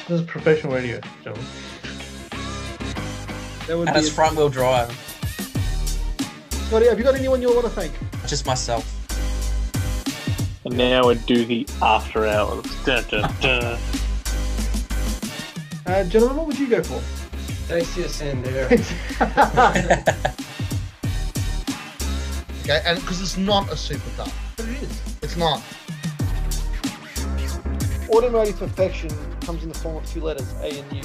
This is professional radio, gentlemen. And it's front-wheel drive. Scotty, have you got anyone you want to thank? Just myself. And now we're doing the after hours. Dun, dun, dun. Gentlemen, what would you go for? Dacia Sandero. Okay, and because it's not a supercar. But it is. It's not. Automotive perfection comes in the form of two letters, A and U.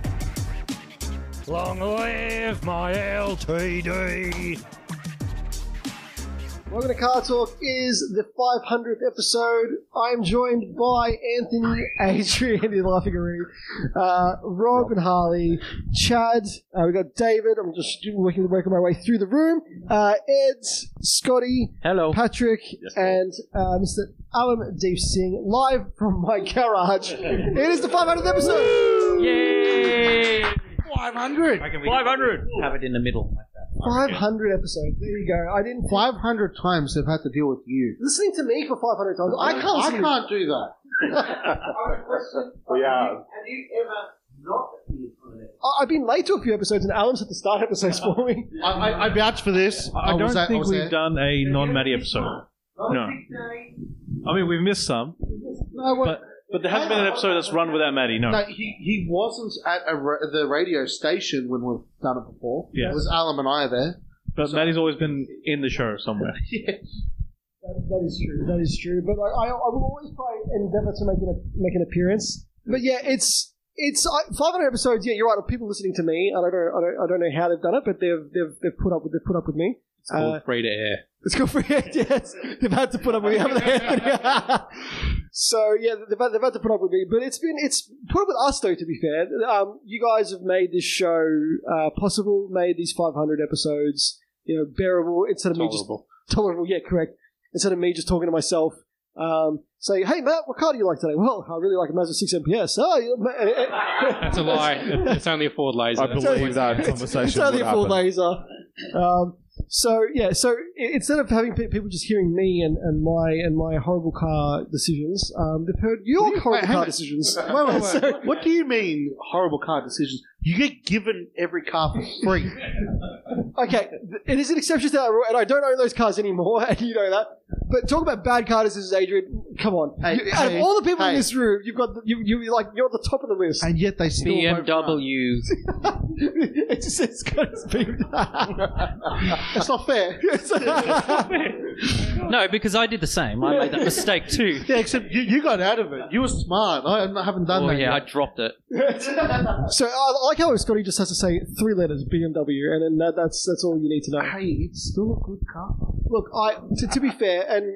Long live my LTD. Welcome to Car Talk. Is the 500th episode. I am joined by Anthony, Adrian, you're laughing already, Rob and Harley, Chad, we got David, I'm just working my way through the room, Ed, Scotty, Hello. Patrick, and Mr. Alan Deep Singh, live from my garage. It is the 500th episode! Yay! 500. 500. Have it in the middle like that. 500 episodes. There you go. I didn't 500 times they've had to deal with you. listening to me for 500 times. I can't. I listen to- can't do that. We are. Have you ever not appeared on an I've been late to a few episodes, and Alan's had to start episodes for me. I vouch for this. I don't think we've done a non-Maddie episode. No. I mean, we've missed some, but there hasn't been an episode that's run without Maddie, no. No, he wasn't at the radio station when we've done it before. Yeah. It was Alan and I there. But Maddie's always been in the show somewhere. Yeah. That is true. That is true. But I will always try and endeavour to make an appearance. But yeah, it's 500 episodes. Yeah, you're right. People listening to me, I don't know how they've done it, but they've put up with me. It's called free to air. It's called free air. Yes, they've had to put up with me, haven't they? So yeah, they've had to put up with me. But it's put up with us though. To be fair, you guys have made this show possible. Made these 500 episodes, bearable instead of me just tolerable. Yeah, correct. Instead of me just talking to myself. Say, hey Matt, what car do you like today? Well, I really like a Mazda 6 MPS. That's a lie. It's only a Ford Laser. I believe that conversation It's only would a Ford happen. Laser. So instead of having people just hearing me and my horrible car decisions, they've heard your horrible car decisions. Wait. So, what do you mean horrible car decisions? You get given every car for free. Okay, it is an exception to that rule, and I don't own those cars anymore, and you know that. But talk about bad car decisions, Adrian. Come on, out of all the people in this room, you're at the top of the list. And yet they still BMWs. It just says Scotty's BMW. That's not fair. No, because I did the same. I made that mistake too. Yeah, except you got out of it. You were smart. I haven't done that Yeah, I yet. dropped it. So I like how Scotty just has to say 3 letters, BMW, and then that's all you need to know. Hey, it's still a good car. Look, to be fair, and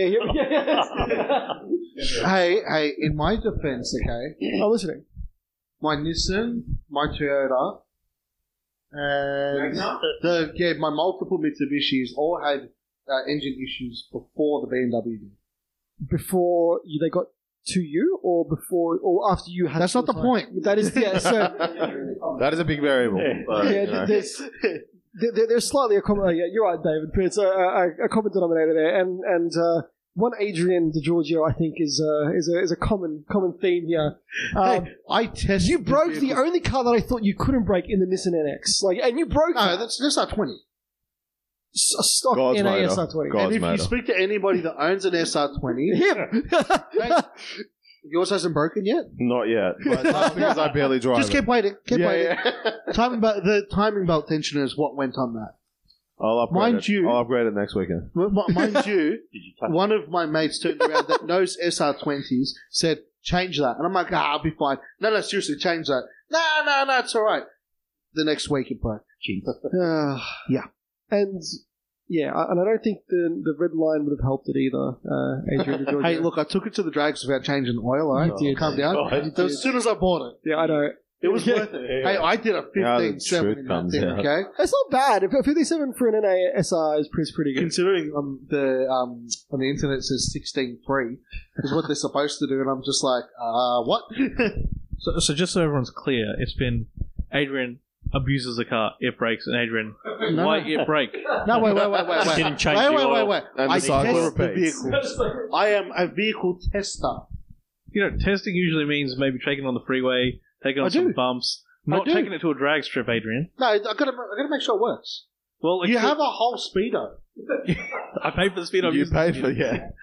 Hey, in my defense, okay, I'm listening. my Nissan, my Toyota, and my multiple Mitsubishis all had engine issues before the BMW did. Before they got to you, or before, or after you had. That's not the point. That is, yeah. So That is a big variable. But, there's slightly a common. Yeah, you're right, David. But it's a common denominator there, and one Adrian DiGiorgio, I think, is a common theme here. Hey, I tested. You broke the only car that I thought you couldn't break in the Nissan NX, and you broke. No, that's not 20. a stock God's NA motor. SR20. God's And if you motor. speak to anybody that owns an SR20, Him. yours hasn't broken yet. Not yet. But that's because I barely drive Just it. keep waiting. Keep Yeah, waiting. yeah. The timing belt tensioner is what went on that. I'll upgrade Mind it. you- I'll upgrade it next weekend. Mind you, one of my mates turned around that knows SR20s, said, change that. And I'm like, I'll be fine. No, seriously, change that. No, it's all right. The next week it broke. Yeah. And I don't think the red line would have helped it either, Adrian DiGiorgio. Hey, look, I took it to the drags without changing the oil, all right? You did. Calm down. As soon as I bought it. Yeah, I know. It was worth it. Hey, I did a 15.7 in that thing, okay? It's not bad. 57 for an NA SR is pretty good. Considering on the internet it says 16.3 is what they're supposed to do, and I'm just like, what? So just so everyone's clear, it's been Adrian abuses the car, it breaks, and Adrian, why it break? No, wait. Didn't change the oil. Wait. And I the cycle test the repeats. vehicle. I am a vehicle tester. testing usually means maybe taking it on the freeway, taking it on some bumps, not do. taking it to a drag strip, Adrian. No, I gotta make sure it works. Well, You have a whole speedo. I paid for the speed. You paid for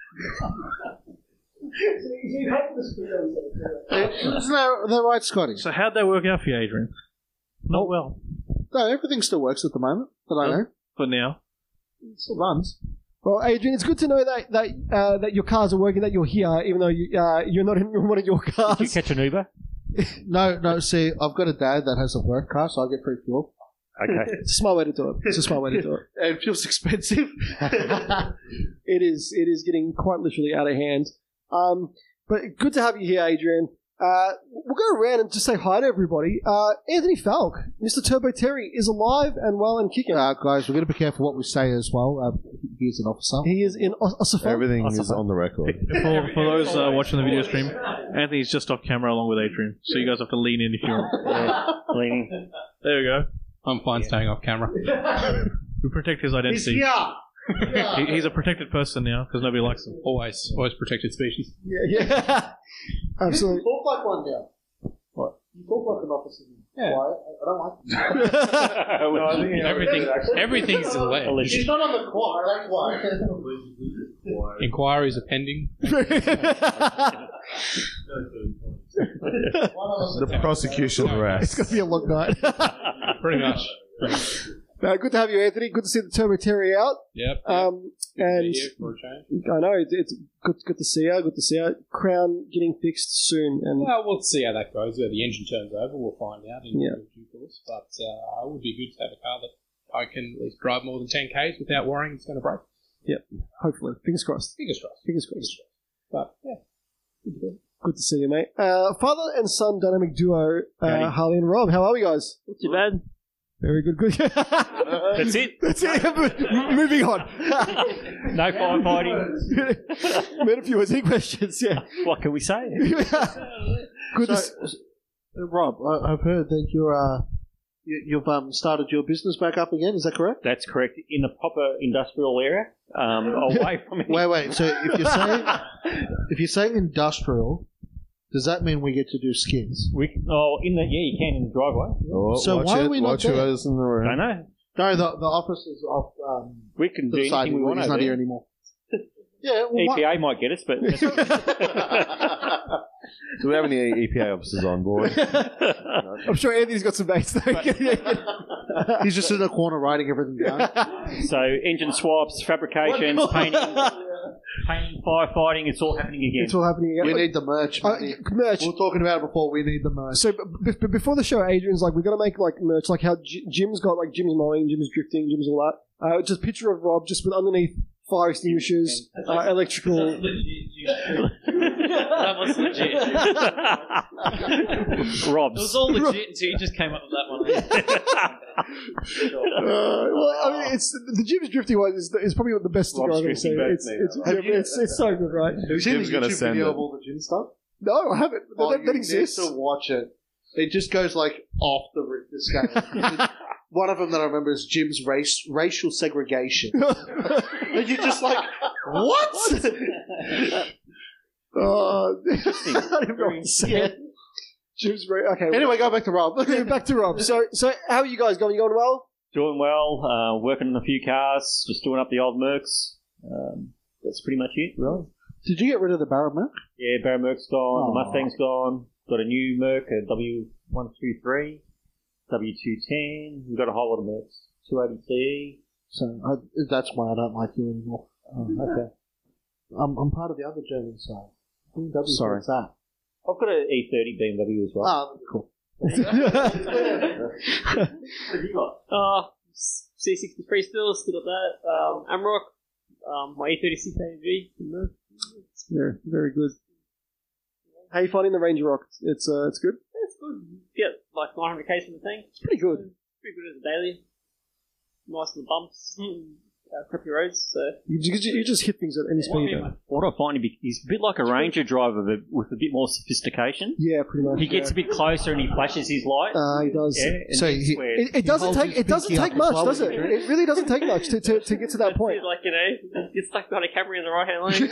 Isn't that right, Scotty? So how'd that work out for you, Adrian? Not well. No, everything still works at the moment that I know. For now. It still runs. Well, Adrian, it's good to know that your cars are working, that you're here, even though you're not in one of your cars. Did you catch an Uber? No, see, I've got a dad that has a work car, so I get free fuel. Okay. It's a smart way to do it. It's a smart way to do it. And fuel's expensive. It is getting quite literally out of hand. But good to have you here, Adrian. We'll go around and just say hi to everybody. Anthony Falk, Mr. Turbo Terry, is alive and well and kicking. Guys, we're going to be careful what we say as well. He's an officer. He is in Ossifer. Everything is on the record. For those watching the video stream, Anthony's just off camera along with Adrian, so you guys have to lean in if you want. Leaning. There we go. I'm fine staying off camera. We protect his identity. He's a protected person now because nobody likes him. Always protected species. Yeah. Absolutely. Talk like one now. What? You talk like an officer. Yeah. Why? I don't like Everything's delayed. She's not on the clock, that's why. Inquiries are pending. The prosecution It's going to be a long night. Pretty much. Good to have you, Anthony. Good to see the Turbo Terry out. Yep. And Here for a change. I know it's good to see her. Good to see her. Crown getting fixed soon, and Well, we'll see how that goes. Where the engine turns over, we'll find out in Yeah. due course. But it would be good to have a car that I can at least drive more than 10 k's without worrying it's going to break. hopefully, fingers crossed. Fingers crossed. Fingers crossed. But yeah, Good to see you, mate. Father and son dynamic duo, Harley and Rob. How are we, guys? Not too bad. Very good. Good. That's it. That's it. Moving on. No firefighting. Made a few easy questions. Yeah. What can we say? Good. Rob, I've heard that you've started your business back up again. Is that correct? That's correct. In the proper industrial area, away from it. Wait. So if you're saying industrial, does that mean we get to do skins? You can in the driveway. So why are we not there? us in the room. I know. No, the office is off. We can To do the side. anything we want He's over not there. here anymore. Yeah. Well, EPA might get us, but Do we have any EPA officers on board? I'm sure Anthony's got some mates though. he's just in the corner writing everything down. so engine swaps, fabrications, painting, firefighting, it's all happening again. It's all happening again. We need the merch. Matty. Merch. We were talking about it before. We need the merch. So before the show, Adrian's like, we've got to make like merch, like how Jim's got like Jim's mowing, Jim's drifting, Jim's all that. Just a picture of Rob, just with underneath fire extinguishers, electrical. That was legit. Rob's. It was all legit until you just came up with that one. Well, I mean, it's the Jim's drifting one is probably the best sticker I've ever seen. It's so good, right? Have you seen Jim's the gonna YouTube send video it. of all the gym stuff? No, I haven't. That you exists. need to watch it. It just goes like off the Richter scale. One of them that I remember is Jim's racial segregation. And you're just like, what? I don't know what to say. Jim's okay. Anyway, go back to Rob. Back to Rob. So how are you guys going? You going well? Doing well, working on a few cars, just doing up the old Mercs. That's pretty much it, really. Did you get rid of the Barra Merc? Yeah, Barra Merc's gone, Oh. the Mustang's gone, got a new Merc, a W123, W210, we've got a whole lot of Mercs, 280CE. So that's why I don't like you anymore. Okay. I'm part of the other German side. BMW, Sorry. what's that? I've got an E30 BMW as well. Oh, cool. What have you got? C63 still got that. Amarok, my E36 AMG. Yeah, very good. How are you finding the Ranger Rock? It's good. It's good. Get like 900 k's from the tank. It's pretty good. Pretty good as a daily. Nice in the bumps. crappy roads. So You just hit things at any speed. What I find he's a bit like a Ranger driver, but with a bit more sophistication. Yeah, pretty much. He gets a bit closer and he flashes his light. He does. Yeah, and So he he- swears. It doesn't take much, well does with it? the It really doesn't take much to get to that point. like get stuck behind a Camry in the right hand lane.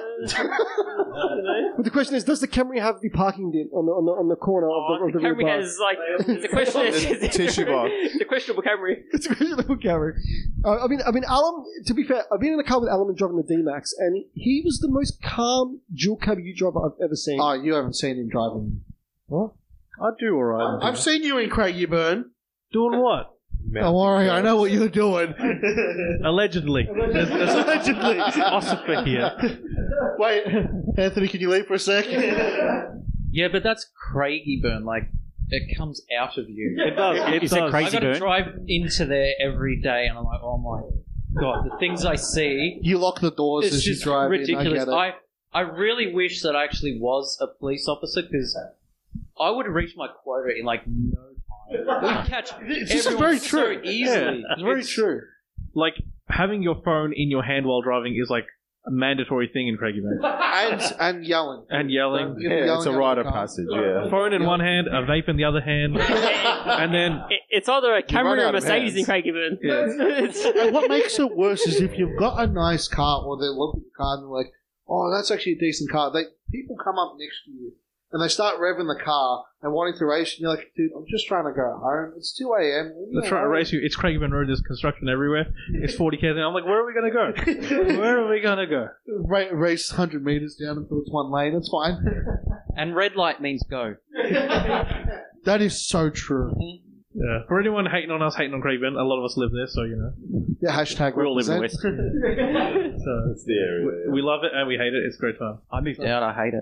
But the question is, does the Camry have the parking dent on the corner of the rear Camry bar? has like the question is Tissue box. the questionable Camry. It's a questionable Camry. I mean, Alan. To be fair, I've been in a car with Alan and driving the D-Max, and he was the most calm dual cab U driver I've ever seen. Oh, you haven't seen him driving. What? I do all right. I've seen you in Craigieburn. Doing what? Don't worry, I know what you're doing. Allegedly. There's Allegedly. philosopher here. Wait, Anthony, can you leave for a sec? Yeah, but that's Craigieburn. Like, it comes out of you. It does. It Is does. it crazy I got to burn? drive into there every day, and I'm like, oh my god, the things I see. You lock the doors It's as you just drive ridiculous. in. I get it. I really wish that I actually was a police officer, because I would reach my quota in like no time. We catch This is everyone very so true. easily. It's very true. Like, having your phone in your hand while driving is like a mandatory thing in Craigieburn. And yelling. And yelling. Yeah, it's a rite of passage, yeah. Phone in one hand, a vape in the other hand, and then It's either a run Camry or out a of Mercedes in hands. Craigieburn. And what makes it worse is if you've got a nice car, or they look at the car and they're like, oh, that's actually a decent car. People come up next to you and they start revving the car and wanting to race, and you're like, dude, I'm just trying to go home. It's 2 a.m. they're trying to race you. It's Craigieburn Road. There's construction everywhere. It's 40 k's, and I'm like, where are we gonna go? Where are we gonna go? Race 100 meters down until it's one lane. It's fine. And red light means go. That is so true. Yeah. For anyone hating on us, hating on Craigieburn, a lot of us live there, so you know. Yeah, hashtag We all live in the represent. West. So It's the area. we love it and we hate it. It's a great time. I moved out. I hate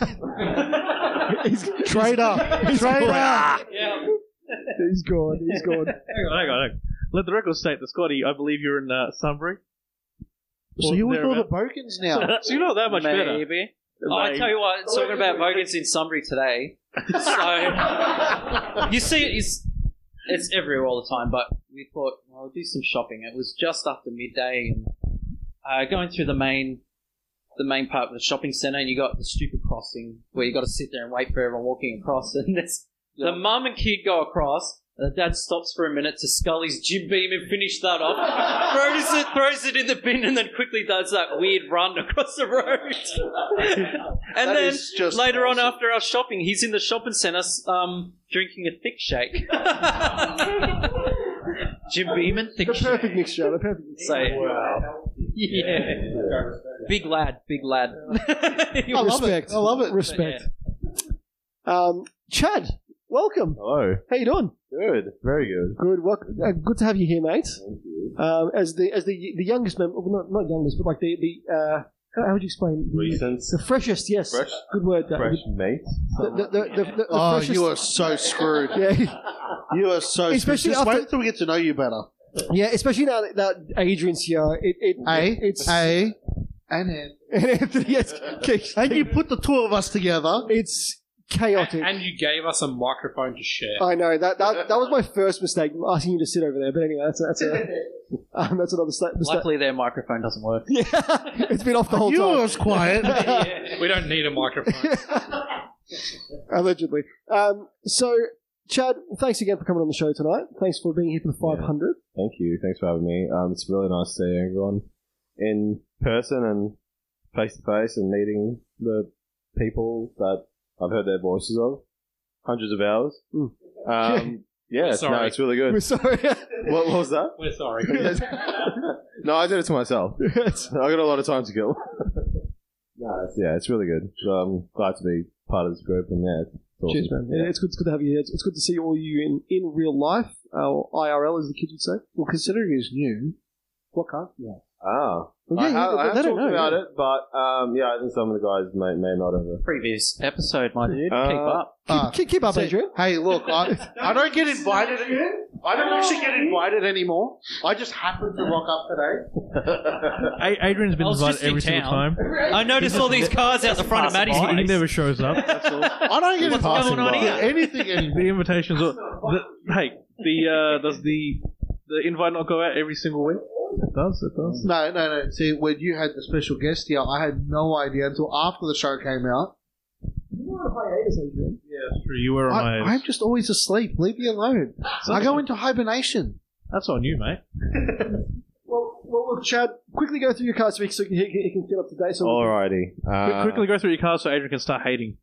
it. Trade up. Trade up. He's gone. Hang on. Let the record state that Scotty, I believe you're in Sunbury. So you with all the Bogans now. So you're not that much better. Maybe. Oh, I tell you what, talking about Bogans in Sunbury today. So, you see it's everywhere all the time, but we thought, well, we'll do some shopping. It was just after midday, and going through the main part of the shopping centre, and you got the stupid crossing where you got to sit there and wait for everyone walking across, and the mum and kid go across. The dad stops for a minute to scull his Jim Beam and finish that off, throws it in the bin, and then quickly does that weird run across the road. And That then is just later on, awesome. after our shopping, he's in the shopping centre drinking a thick shake. Jim Beam and thick The shake. perfect mixture. So, yeah. Big lad. I love it. I love it. Respect. Chad, welcome. Hello. How you doing? Good. Very good. Good. Good to have you here, mate. Thank you. As the youngest member, well, not youngest, but like the how would you explain? Recent. The freshest, yes. Fresh. Good word. Fresh mate. The Oh, freshest, you are so screwed. Yeah, You are so Especially screwed. Just after- wait till we get to know you better. yeah. Especially now that Adrian's here, it's A, and N. and Anthony. Yes, And you put the two of us together. it's chaotic. And you gave us a microphone to share. I know that was my first mistake, asking you to sit over there. But anyway, that's another mistake. Luckily, their microphone doesn't work. Yeah, it's been off the whole You time. was quiet. We don't need a microphone. Allegedly. So, Chad, thanks again for coming on the show tonight. Thanks for being here for the 500. Thank you. Thanks for having me. It's really nice seeing everyone in person and face to face and meeting the people that I've heard their voices of hundreds of hours. Yeah, sorry. it's really good. We're sorry. What was that? We're sorry. No, I did it to myself. I got a lot of time to kill. It's really good. So I'm glad to be part of this group, and it's awesome. Cheers, man. Yeah, it's good to have you here. It's good to see all you in real life, or IRL, as the kids would say. Well, considering he's new, what car? Yeah. Ah. Well, yeah, I have they talked don't know, about yeah. it, but I think some of the guys may not have. Previous episode, my dude. Keep up. Keep up, Adrian. Hey, look, I don't get invited again. I don't actually get invited anymore. I just happened to rock up today. Adrian's been I was invited just in every single town. time. I noticed all these cars out the front of Maddie's He place. never shows up. That's all. I don't get What's invited going on to here? anything anymore. The invitations. Does the invite not go out every single week? It does. No. See, when you had the special guest here, I had no idea until after the show came out. You were on hiatus, Adrian. Yeah, it's true. You were on hiatus. I'm just always asleep. Leave me alone. I go into hibernation. That's on you, mate. Well, look, Chad, quickly go through your card so he can get up to date. So Alrighty. Quickly go through your cars so Adrian can start hating.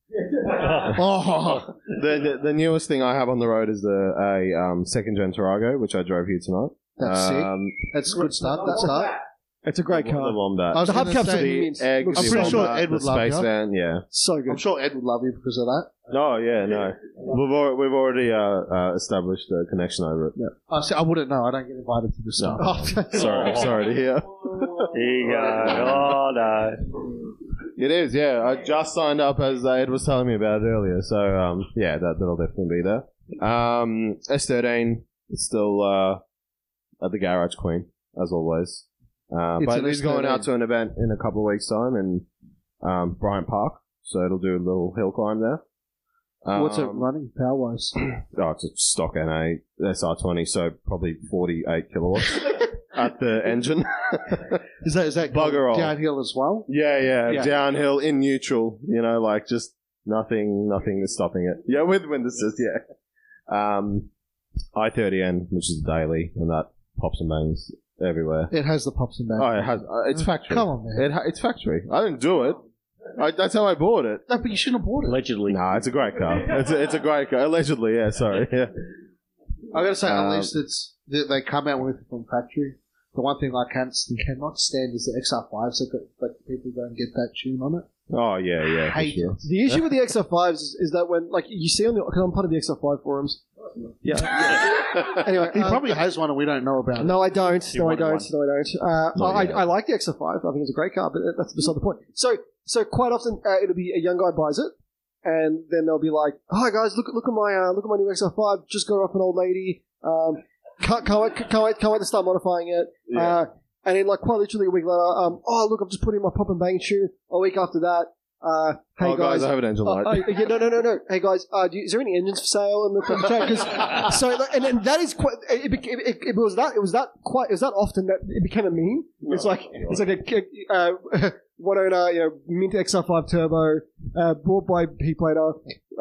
Oh, The newest thing I have on the road is a second gen Tarago, which I drove here tonight. that's sick. That's a good start. Good start. It's a great The car. Wombat. I was The gonna hubcaps are say, immense. Egg, Looks I'm the pretty sure Wombat, Ed would the love space you. van, yeah. So I'm good. sure Ed would love you because of that. Oh yeah, no. We've already established a connection over it. I wouldn't know. I don't get invited to this No. stuff. Sorry to hear. There you go. Oh, no. It is, yeah. I just signed up as Ed was telling me about it earlier, so yeah, that'll definitely be there. S13 is still at the Garage Queen, as always. But an he's going S13. out to an event in a couple of weeks' time in Bryant Park, so it'll do a little hill climb there. What's it running power-wise? Oh, it's a stock NA SR20, so probably 48 kilowatts at the engine. Is that Bugger all. downhill as well? Yeah, downhill in neutral, like just nothing is stopping it. Yeah, with wind assist, yeah. I30N, which is daily, and that pops and bangs everywhere. It has the pops and bangs. Oh, it has. It's factory. Come on, man. It's factory. I didn't do it. That's how I bought it. No, but you shouldn't have bought it. Allegedly. Nah, it's a great car. It's a great car. Allegedly, yeah. Sorry. Yeah. I gotta say, at least they come out with it from factory. The one thing I cannot stand is the XR5s that people don't get that tune on it. Oh yeah. Hate for sure. it. The issue with the XR5s is that when, you see on the, because I'm part of the XR5 forums. Yeah. Anyway, He probably has one and we don't know about it. No, I don't. You wanted one. I like the XR5. I think it's a great car, but that's beside the point. So quite often it'll be a young guy buys it, and then they'll be like, "Hi guys, look at my new XR5. Just got off an old lady. Can't wait to start modifying it." Yeah. And then quite literally a week later, oh look, I'm just putting my pop and bang tune. A week after that, hey guys, I have an engine light. yeah, no. Hey guys, is there any engines for sale in the chat? And that is quite. It was that often that it became a meme. It's like a one owner, mint XR5 turbo, bought by P-Plater,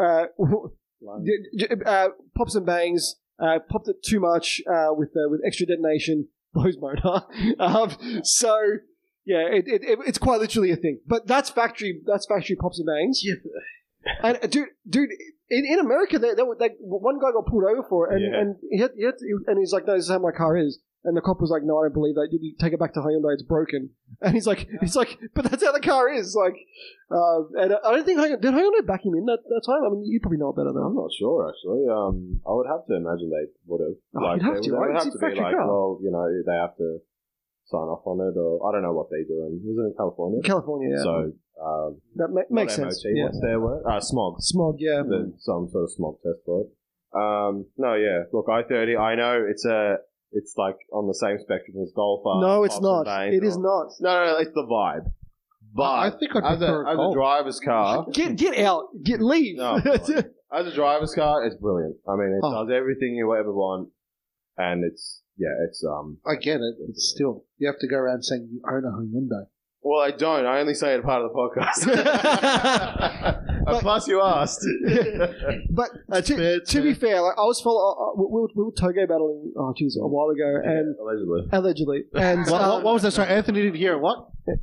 pops and bangs, popped it too much with extra detonation, blows motor. So. Yeah, it's quite literally a thing. But that's factory pops and bangs. Yeah. And dude, in America, one guy got pulled over for it, and he's like, "No, this is how my car is." And the cop was like, "No, I don't believe that. You take it back to Hyundai, it's broken." And he's like, "But that's how the car is." And I don't think did Hyundai back him in that time. I mean, you probably know it better than I'm not sure actually. I would have to imagine they would have. You'd have to, right? They would It's have a to be factory like, car. well, they have to sign off on it, or I don't know what they do. Was it in California? California, yeah. So that makes sense. MOT, Yeah. what's their word? Smog. Smog, yeah. Some sort of smog test for it. No, yeah. Look, I30. I know it's like on the same spectrum as Golfer. No, it's Pops not. and Bangs, It is not. No, it's the vibe. But I think I'd prefer a as Golf. a driver's car. Get out. Leave. No, as a driver's car, it's brilliant. I mean, it does everything you ever want, and it's. I get it. It's still, you have to go around saying you own a Hyundai. Well, I don't. I only say it part of the podcast. Plus, you asked. But to be fair, I was we were Togo battling. Oh, jeez, a while ago, and allegedly, and What was that? Sorry, Anthony didn't hear it. What?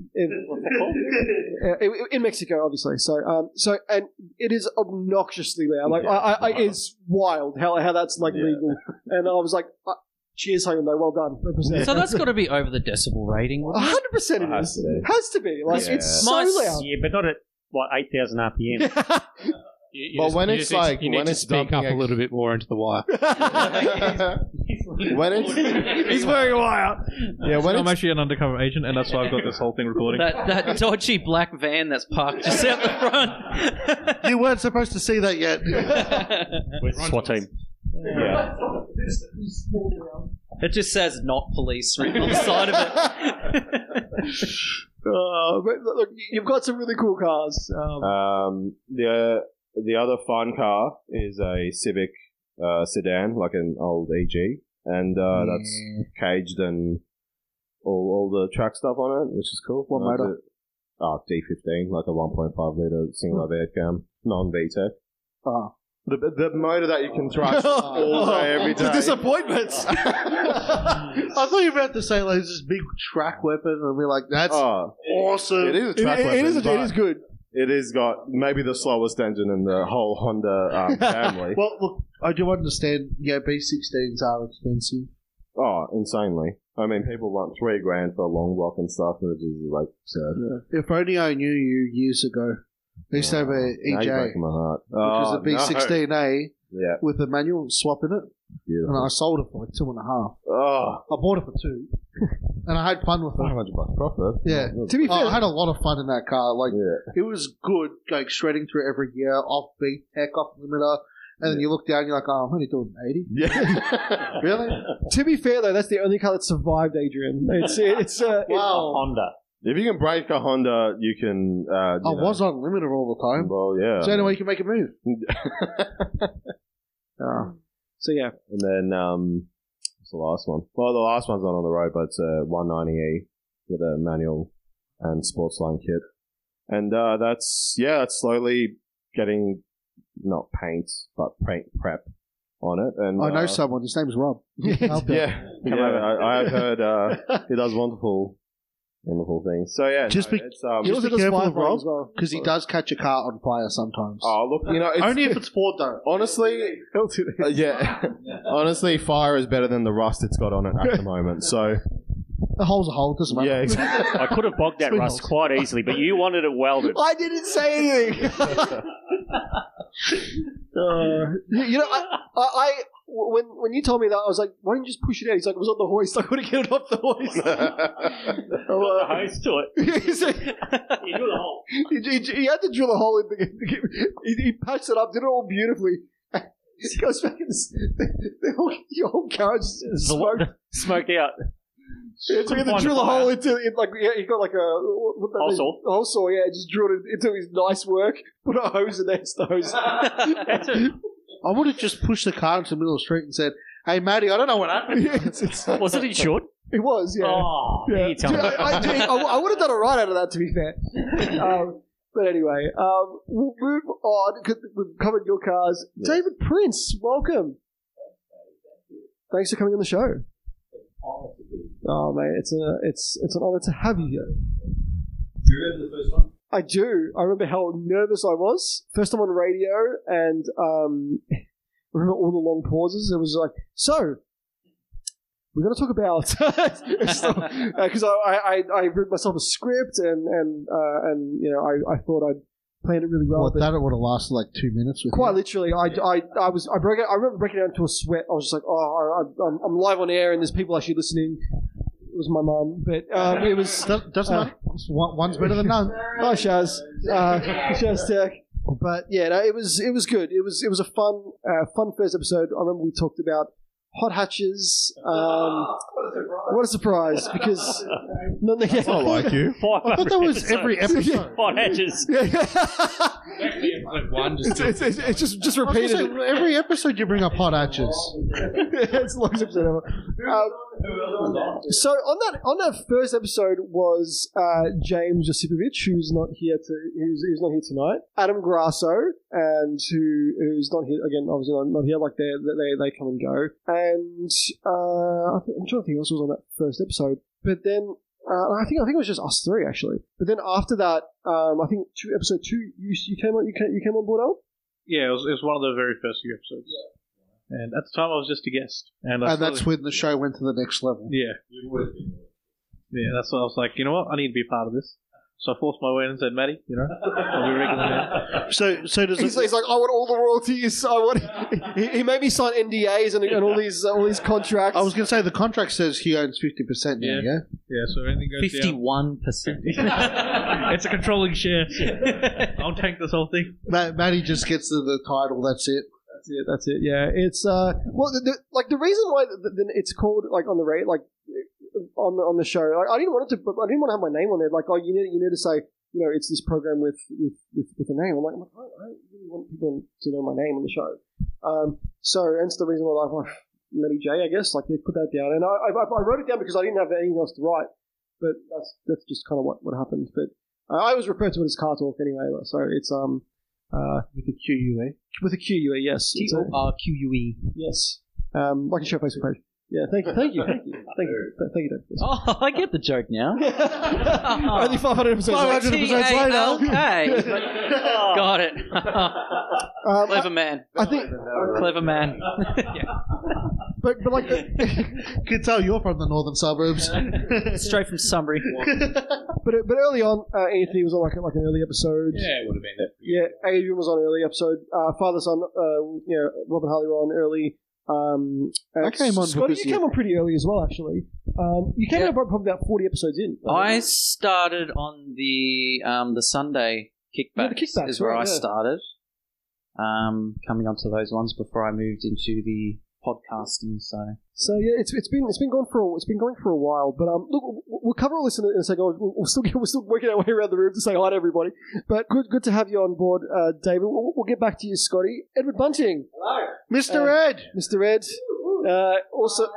in Mexico, obviously. So and it is obnoxiously loud. It's wild how that's legal. And I was like. Cheers, Hyundai. Well done. Represent. So that's got to be over the decibel rating. 100% it is. Has to be. It's so loud. Yeah, but not at 8,000 RPM. But when it's like you need to speak up a little bit more into the wire. When it's he's wearing a wire. Yeah, I'm actually an undercover agent, and that's why I've got this whole thing recording. That dodgy black van that's parked just out the front. You weren't supposed to see that yet. SWAT team. Yeah. It just says "not police" written on the side of it. But look, you've got some really cool cars. The other fun car is a Civic sedan, like an old EG, and that's caged and all the track stuff on it, which is cool. What motor? D15, like a 1.5 litre single overhead cam, non-VTEC. Oh. The motor that you can thrust all day, every It's a day. disappointment. I thought you were about to say like this big track weapon, and we're like, that's awesome. It is a track weapon. It is good. It has got maybe the slowest engine in the whole Honda family. Well, look, I do understand. B16s are expensive. Oh, insanely. I mean, people want $3,000 for a long block and stuff, which is like absurd. If only I knew you years ago. I used to have a Now you're EJ, breaking my heart. which is a B16A Yeah. with a manual swap in it, Beautiful. and I sold it for like 2.5. Oh, I bought it for 2, and I had fun with it. $500 profit. Yeah. To be fair, I had a lot of fun in that car. Like, Yeah. it was good, going shredding through every gear, off beat, tech, off limiter, and then you look down, you're like, oh, I'm only doing 80. Yeah. Really? to be fair though, that's the only car that survived, Adrian. Wow. Honda. If you can break a Honda, you can. I was on limiter all the time. Well, yeah. So anyway, you can make a move. So yeah, And then, what's the last one? Well, the last one's not on the road, but it's a 190E with a manual and Sportsline kit. And that's slowly getting, not paint, but paint prep on it. And I know someone. His name's Rob. I have heard he does wonderful things. So yeah, Just be it's, just be careful of Rob, because he does catch a car on fire sometimes. oh look, it's, Only if it's Ford, though. honestly, honestly, fire is better than the rust it's got on it at the moment. So A hole's a hole, it doesn't matter. yeah, exactly. I could have bogged that rust quite easily, but you wanted it welded. I didn't say anything. I when you told me that, I was like, why didn't you just push it out? He's like, it was on the hoist. I couldn't get it off the hoist. The hose to it. You drew the hole. He had to drill a hole in he patched it up, did it all beautifully. He goes back in the whole carriage is smoked. Smoked out. Yeah, so he had to drill a hole into it. Like, yeah, he got like a Hole saw. hole saw, yeah, just drilled it into his nice work, put a hose in there, it's the hose. That's it. I would have just pushed the car into the middle of the street and said, hey, Matty, I don't know what happened. Yeah, Was it insured? it was, yeah. Oh, Yeah. you tell me. I would have done a right out of that, to be fair. But anyway, we'll move on. We've covered your cars. Yeah. David Prince, welcome. Thanks for coming on the show. Oh, mate, it's an honor to have you here. Do you remember the first one? I do. I remember how nervous I was. First time on radio, and I remember all the long pauses. It was like, so we're going to talk about because I read myself a script and you know I thought I'd planned it really well. What, but that would have lasted like 2 minutes with quite you? literally, I broke it. I remember breaking it down into a sweat. I was just like, I'm live on air and there's people actually listening. It was my mum, but it was. Doesn't matter. One's better than none. Hi, Shaz. Shaz Tech. But yeah, no, it was good. It was a fun first episode. I remember we talked about hot hatches. What a surprise! Because I like you. I thought that was every episode. Hot hatches. Actually, episode 1 just it's just I was repeated. gonna say, every episode you bring up hot hatches. It's the longest episode ever. So on that first episode was James Josipovich, who's not here tonight. Adam Grasso, and who's not here again. Obviously not here. Like they come and go. And I'm trying to think who else was on that first episode. But then I think it was just us three actually. But then after that, I think episode 2, you came on board, Al? Yeah, it was one of the very first few episodes. Yeah. And at the time, I was just a guest. And That's when the show went to the next level. Yeah. Yeah, that's when I was like, you know what? I need to be a part of this. So I forced my way in and said, Matty, I'll be a regular man. So does He's like, I want all the royalties. I want. He made me sign NDAs and all these contracts. I was going to say the contract says he owns 50% now, yeah? Yeah, so anything goes 51%. It's a controlling share. I'll tank this whole thing. Matty just gets the title, that's it. That's it. Yeah, it's well, the reason why it's called like on the rate like on the show. Like, I didn't want to have my name on there. Like, oh, you need to say, it's this program with a name. I'm like, I don't really want people to know my name on the show. So hence the reason why Matty J, I guess. Like, they put that down. And I wrote it down because I didn't have anything else to write. But that's just kind of what happened. But I always refer to it as Car Talk anyway. So it's With a QUE. with a QUE, yes. TORQUE. Yes. Like a show Facebook page. Yeah, thank you, Dave. Oh, I get the joke now. Only 500 episodes. 500 episodes later. Got it. Clever man. I think, Clever man. but like, Can tell you're from the northern suburbs. Straight from Sunbury. but early on, Anthony was on like an early episode. Yeah, it would have been that. Yeah, Adrian was on an early episode. Father son, Robin Harley were on early. I came on Scotty, because you came on pretty early as well, actually. You came on probably about 40 episodes in. I started on the Sunday kickbacks. Yeah, the kickbacks, is where right, I started. Coming onto those ones before I moved into the podcasting. So yeah, it's been going for a while. But look, we'll cover all this in a second. We're still working our way around the room to say hi to everybody. But good to have you on board, David. We'll get back to you, Scotty. Edward Bunting. Hello. Mr. Ed. Mr. Ed. Also.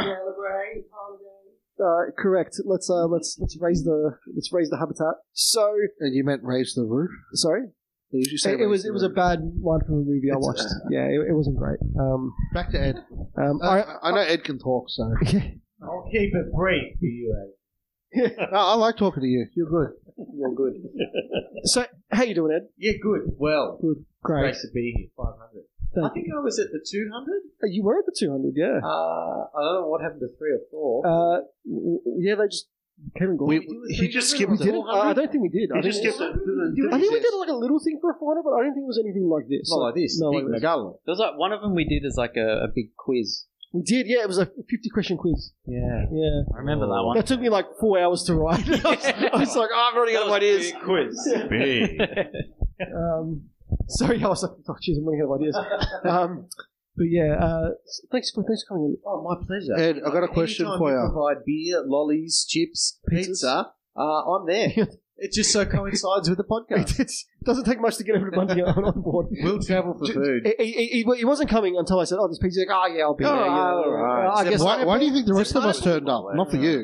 Correct. Let's raise the habitat. So. And you meant raise the roof? Sorry. It was a bad one from a movie I watched. Yeah, it wasn't great. Back to Ed. I know Ed can talk, so. I'll keep it brief for you, Ed. No, I like talking to you. You're good. You're good. So, how you doing, Ed? Yeah, good. Well, Good. Great. Great to be here. 500. I think I was at the 200. You were at the 200, yeah. I don't know what happened to 3 or 4. Yeah, they just came and gone. He just skipped We it. did it? I don't think we did. He just skipped it. I think we did like a little thing for a 400, but I don't think it was anything like this. Not like this. No, Big like this. Megalo. There was like one of them we did as like a big quiz. We did, yeah. It was a 50-question quiz. Yeah. Yeah. I remember that one. That took me like 4 hours to write. I was like, I've already got ideas. Quiz. Sorry, I was like, oh, jeez, I'm running out of ideas. But yeah, thanks for coming in. Oh, my pleasure. Ed, I've got a question Anytime for you. Provide beer, lollies, chips, pizza. I'm there. It just so coincides with the podcast. It doesn't take much to get everybody on board. We'll travel for food. He wasn't coming until I said, there's pizza. He's like, yeah, I'll be there. right. I guess Why do you think the rest of us turned up? Not for you.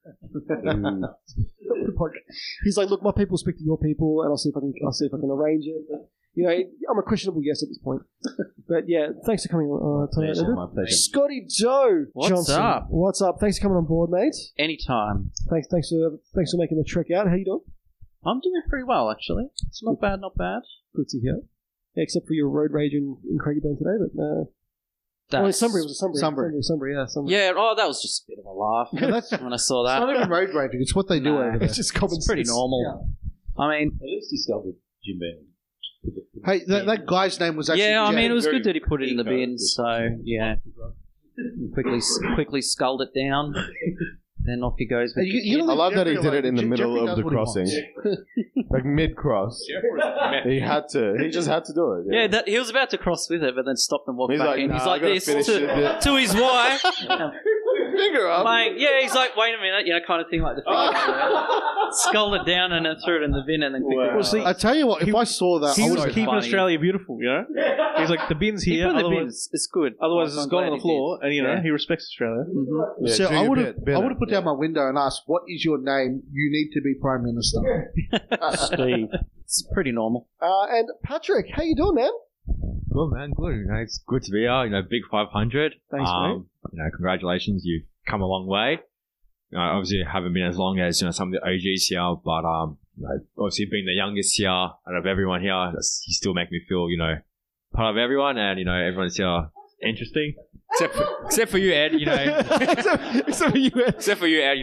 He's like, look, my people speak to your people, and I'll see if I can arrange it. But, I'm a questionable guest at this point. But yeah, thanks for coming on tonight. My pleasure. Scotty Joe What's Johnson. up? What's up? Thanks for coming on board, mate. Anytime. Thanks for making the trek out. How you doing? I'm doing pretty well, actually. It's not bad, not bad. Good to hear. Except for your road rage in Craigieburn today, but it's Sunbury. It was a Sunbury. Sunbury, yeah. Sunbury. Yeah, that was just a bit of a laugh when I saw that. It's not even road raging. It's what they do over there. It's just common It's pretty sense. normal. Yeah. I mean, At least he discovered Jim Beam. Hey, that guy's name was actually... yeah, I mean, it was very good that he put it in the eco. bin, so, yeah. Quickly sculled it down. Then off he goes with the kid. I love that he did it in the Jeffrey middle does of the what he crossing. Like mid-cross. He just had to do it. Yeah, he was about to cross with it, but then stopped and walked He's back like, in. nah, He's I like gotta this finish it. to his wife. Finger up. Yeah, he's like, wait a minute, kind of thing, like the finger. Sculled it down and then threw it in the bin and then quickly. Well, see, I tell you what, if I saw that, he I was would keeping funny. Australia beautiful, He's like, the bin's He here, put in the otherwise, bins. It's good. otherwise I'm it's gone glad on the he floor, did. and Yeah. he respects Australia. Mm-hmm. So do I your would have bit, put down my window and asked, "What is your name? You need to be Prime Minister." Steve. It's pretty normal. And Patrick, how you doing, man? Good, man. Good. It's good to be here. Big 500. Thanks, mate. Congratulations. You've come a long way. Obviously, you haven't been as long as some of the OGs here, but obviously being the youngest here out of everyone here, you still make me feel part of everyone, and everyone's here interesting. Except for you, Ed. Except for you, Ed. Except for you, Ed.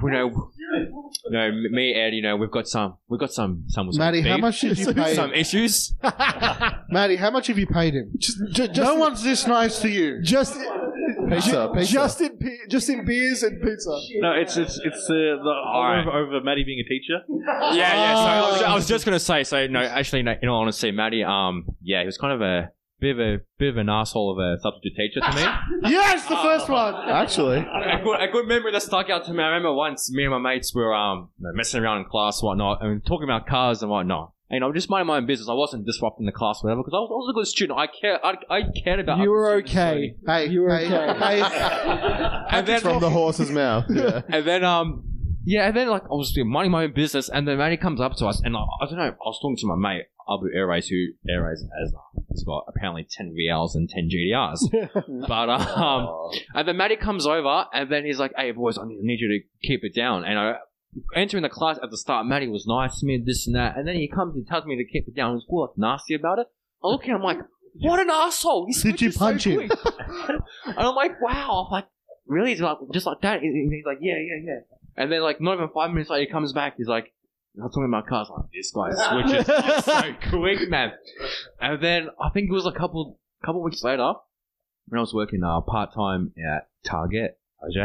Me, Ed. We've got some Matty, how much did you pay some him? issues. Matty, how much have you paid him? No one's this nice to you. Just Pizza. just in beers and pizza. No, it's the right. over Maddie being a teacher. Yeah. So I was just gonna say. So no, actually, in all honesty, Matty, he was kind of a bit of an asshole of a substitute teacher to me. Yes, the first one. Actually. A good memory that stuck out to me. I remember once me and my mates were messing around in class and whatnot and talking about cars and whatnot. And I'm just minding my own business. I wasn't disrupting the class or whatever because I was a good student. I cared about. You were other students, okay. so- Hey, you were okay. And then From the horse's mouth. Yeah. and then like I was minding my own business, and then Matty comes up to us, and I don't know. I was talking to my mate Abu Airways, who Airways has got apparently 10 VLs and 10 GDRs. But and then Matty comes over, and then he's like, "Hey boys, I need you to keep it down." And I entering the class at the start, Matty was nice to me, this and that, and then he comes and tells me to keep it down. He's all like nasty about it. I look at him, I'm like, "What an asshole!" Did you punch him? And I'm like, "Wow!" I'm like, really? He's like, just like that? And he's like, "Yeah." And then like not even 5 minutes later, he comes back. He's like, I'm talking about cars. Like, this guy switches just so quick, man. And then I think it was a couple weeks later when I was working part time at Target.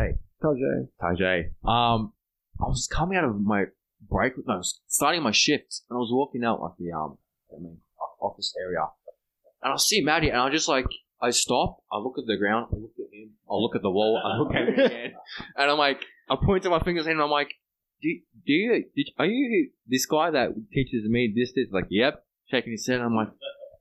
Target. I was coming out of my break. No, I was starting my shift, and I was walking out like the office area, and I see Matty, and I just like I stop. I look at the ground. I look at him. I look at the wall. I look at him again, and I'm like, I point to my fingers, and I'm like, are you this guy that teaches me this? Like, yep. Shaking his head. I'm like,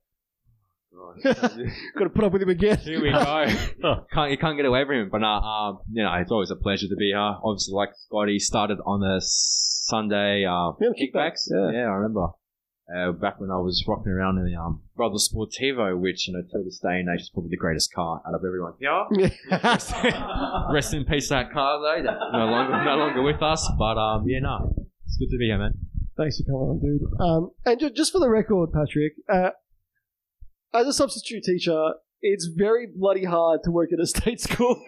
got to put up with him again. Here we go. You can't get away from him. But it's always a pleasure to be here. Obviously, like Scotty started on a Sunday kickbacks. Yeah, I remember. Back when I was rocking around in the Brother Sportivo, which till this day and age is probably the greatest car out of everyone. Yeah. Rest in peace, that car though. No longer with us. But it's good to be here, man. Thanks for coming on, dude. And just for the record, Patrick, as a substitute teacher, it's very bloody hard to work at a state school.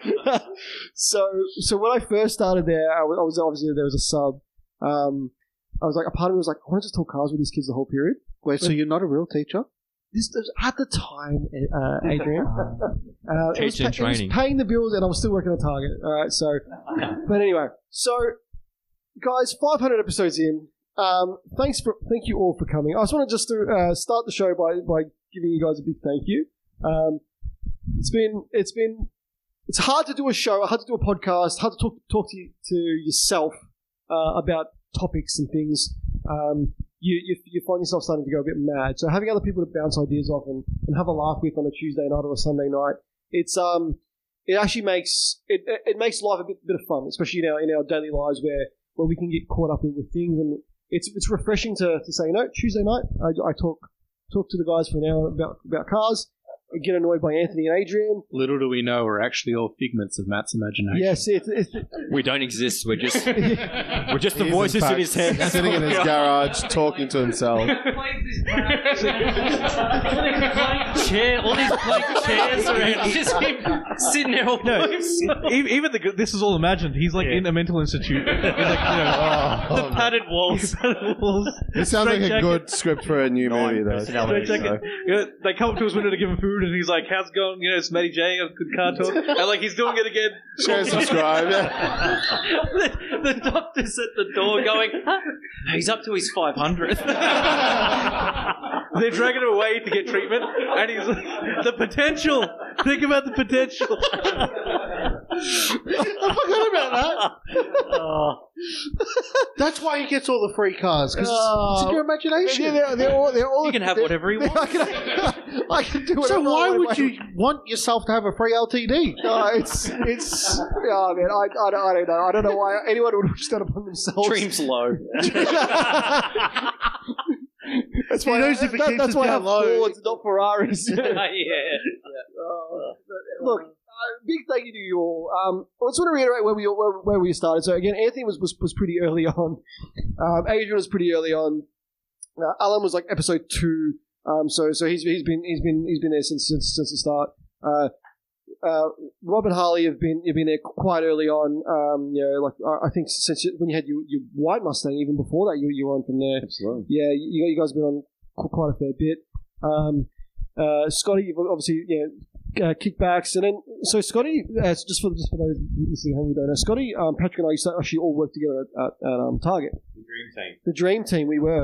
So when I first started there, I was obviously there was a sub. I was like, a part of me was like, I want to just talk cars with these kids the whole period. Wait, so you're not a real teacher? This at the time, Adrian. Teaching and training. It was paying the bills, and I was still working at Target. All right, so, but anyway, so guys, 500 episodes in. Thank you all for coming. I just want to start the show by giving you guys a big thank you. It's hard to do a show, hard to do a podcast, hard to talk to yourself about topics and things. You find yourself starting to go a bit mad. So having other people to bounce ideas off and have a laugh with on a Tuesday night or a Sunday night, it actually makes life a bit of fun, especially in our daily lives where we can get caught up with things, and it's refreshing to say, Tuesday night I talk to the guys for an hour about cars. I get annoyed by Anthony and Adrian. Little do we know, we're actually all figments of Matt's imagination. Yes, we don't exist. We're just the voices in his head, sitting in his garage talking to himself. All these blank chairs around, just him sitting there all by himself. Even this is all imagined. He's like in a mental institute. He's like, the padded walls. It sounds like a good script for a new movie, though. They come up to his window to give him food, and he's like, "How's it going? It's Matty J. A good car talk." And like he's doing it again. Share, subscribe. The doctor's at the door going, he's up to his 500th. They're dragging him away to get treatment, and he's like, the potential. Think about the potential. I forgot about that. That's why he gets all the free cars, because it's in your imagination. Yeah, they're all. You can have whatever you want. I can do whatever. So why would you want yourself to have a free LTD? No, it's. Oh man, I don't know. I don't know why anyone would wish that upon themselves. Dreams low. That's why. That's why I have Fords, not Ferraris. Look, big thank you to you all. I just want to reiterate where we started. So again, Anthony was pretty early on. Adrian was pretty early on. Alan was like episode 2. So he's been there since the start. Rob and Harley have been there quite early on. I think since when you had your white Mustang, even before that, you were on from there. Absolutely. Yeah, you guys have been on quite a fair bit. Scotty, you've obviously kickbacks, and then so Scotty, just for those listening who don't know, Scotty, Patrick, and I used to actually all work together at Target. The Dream Team. We were.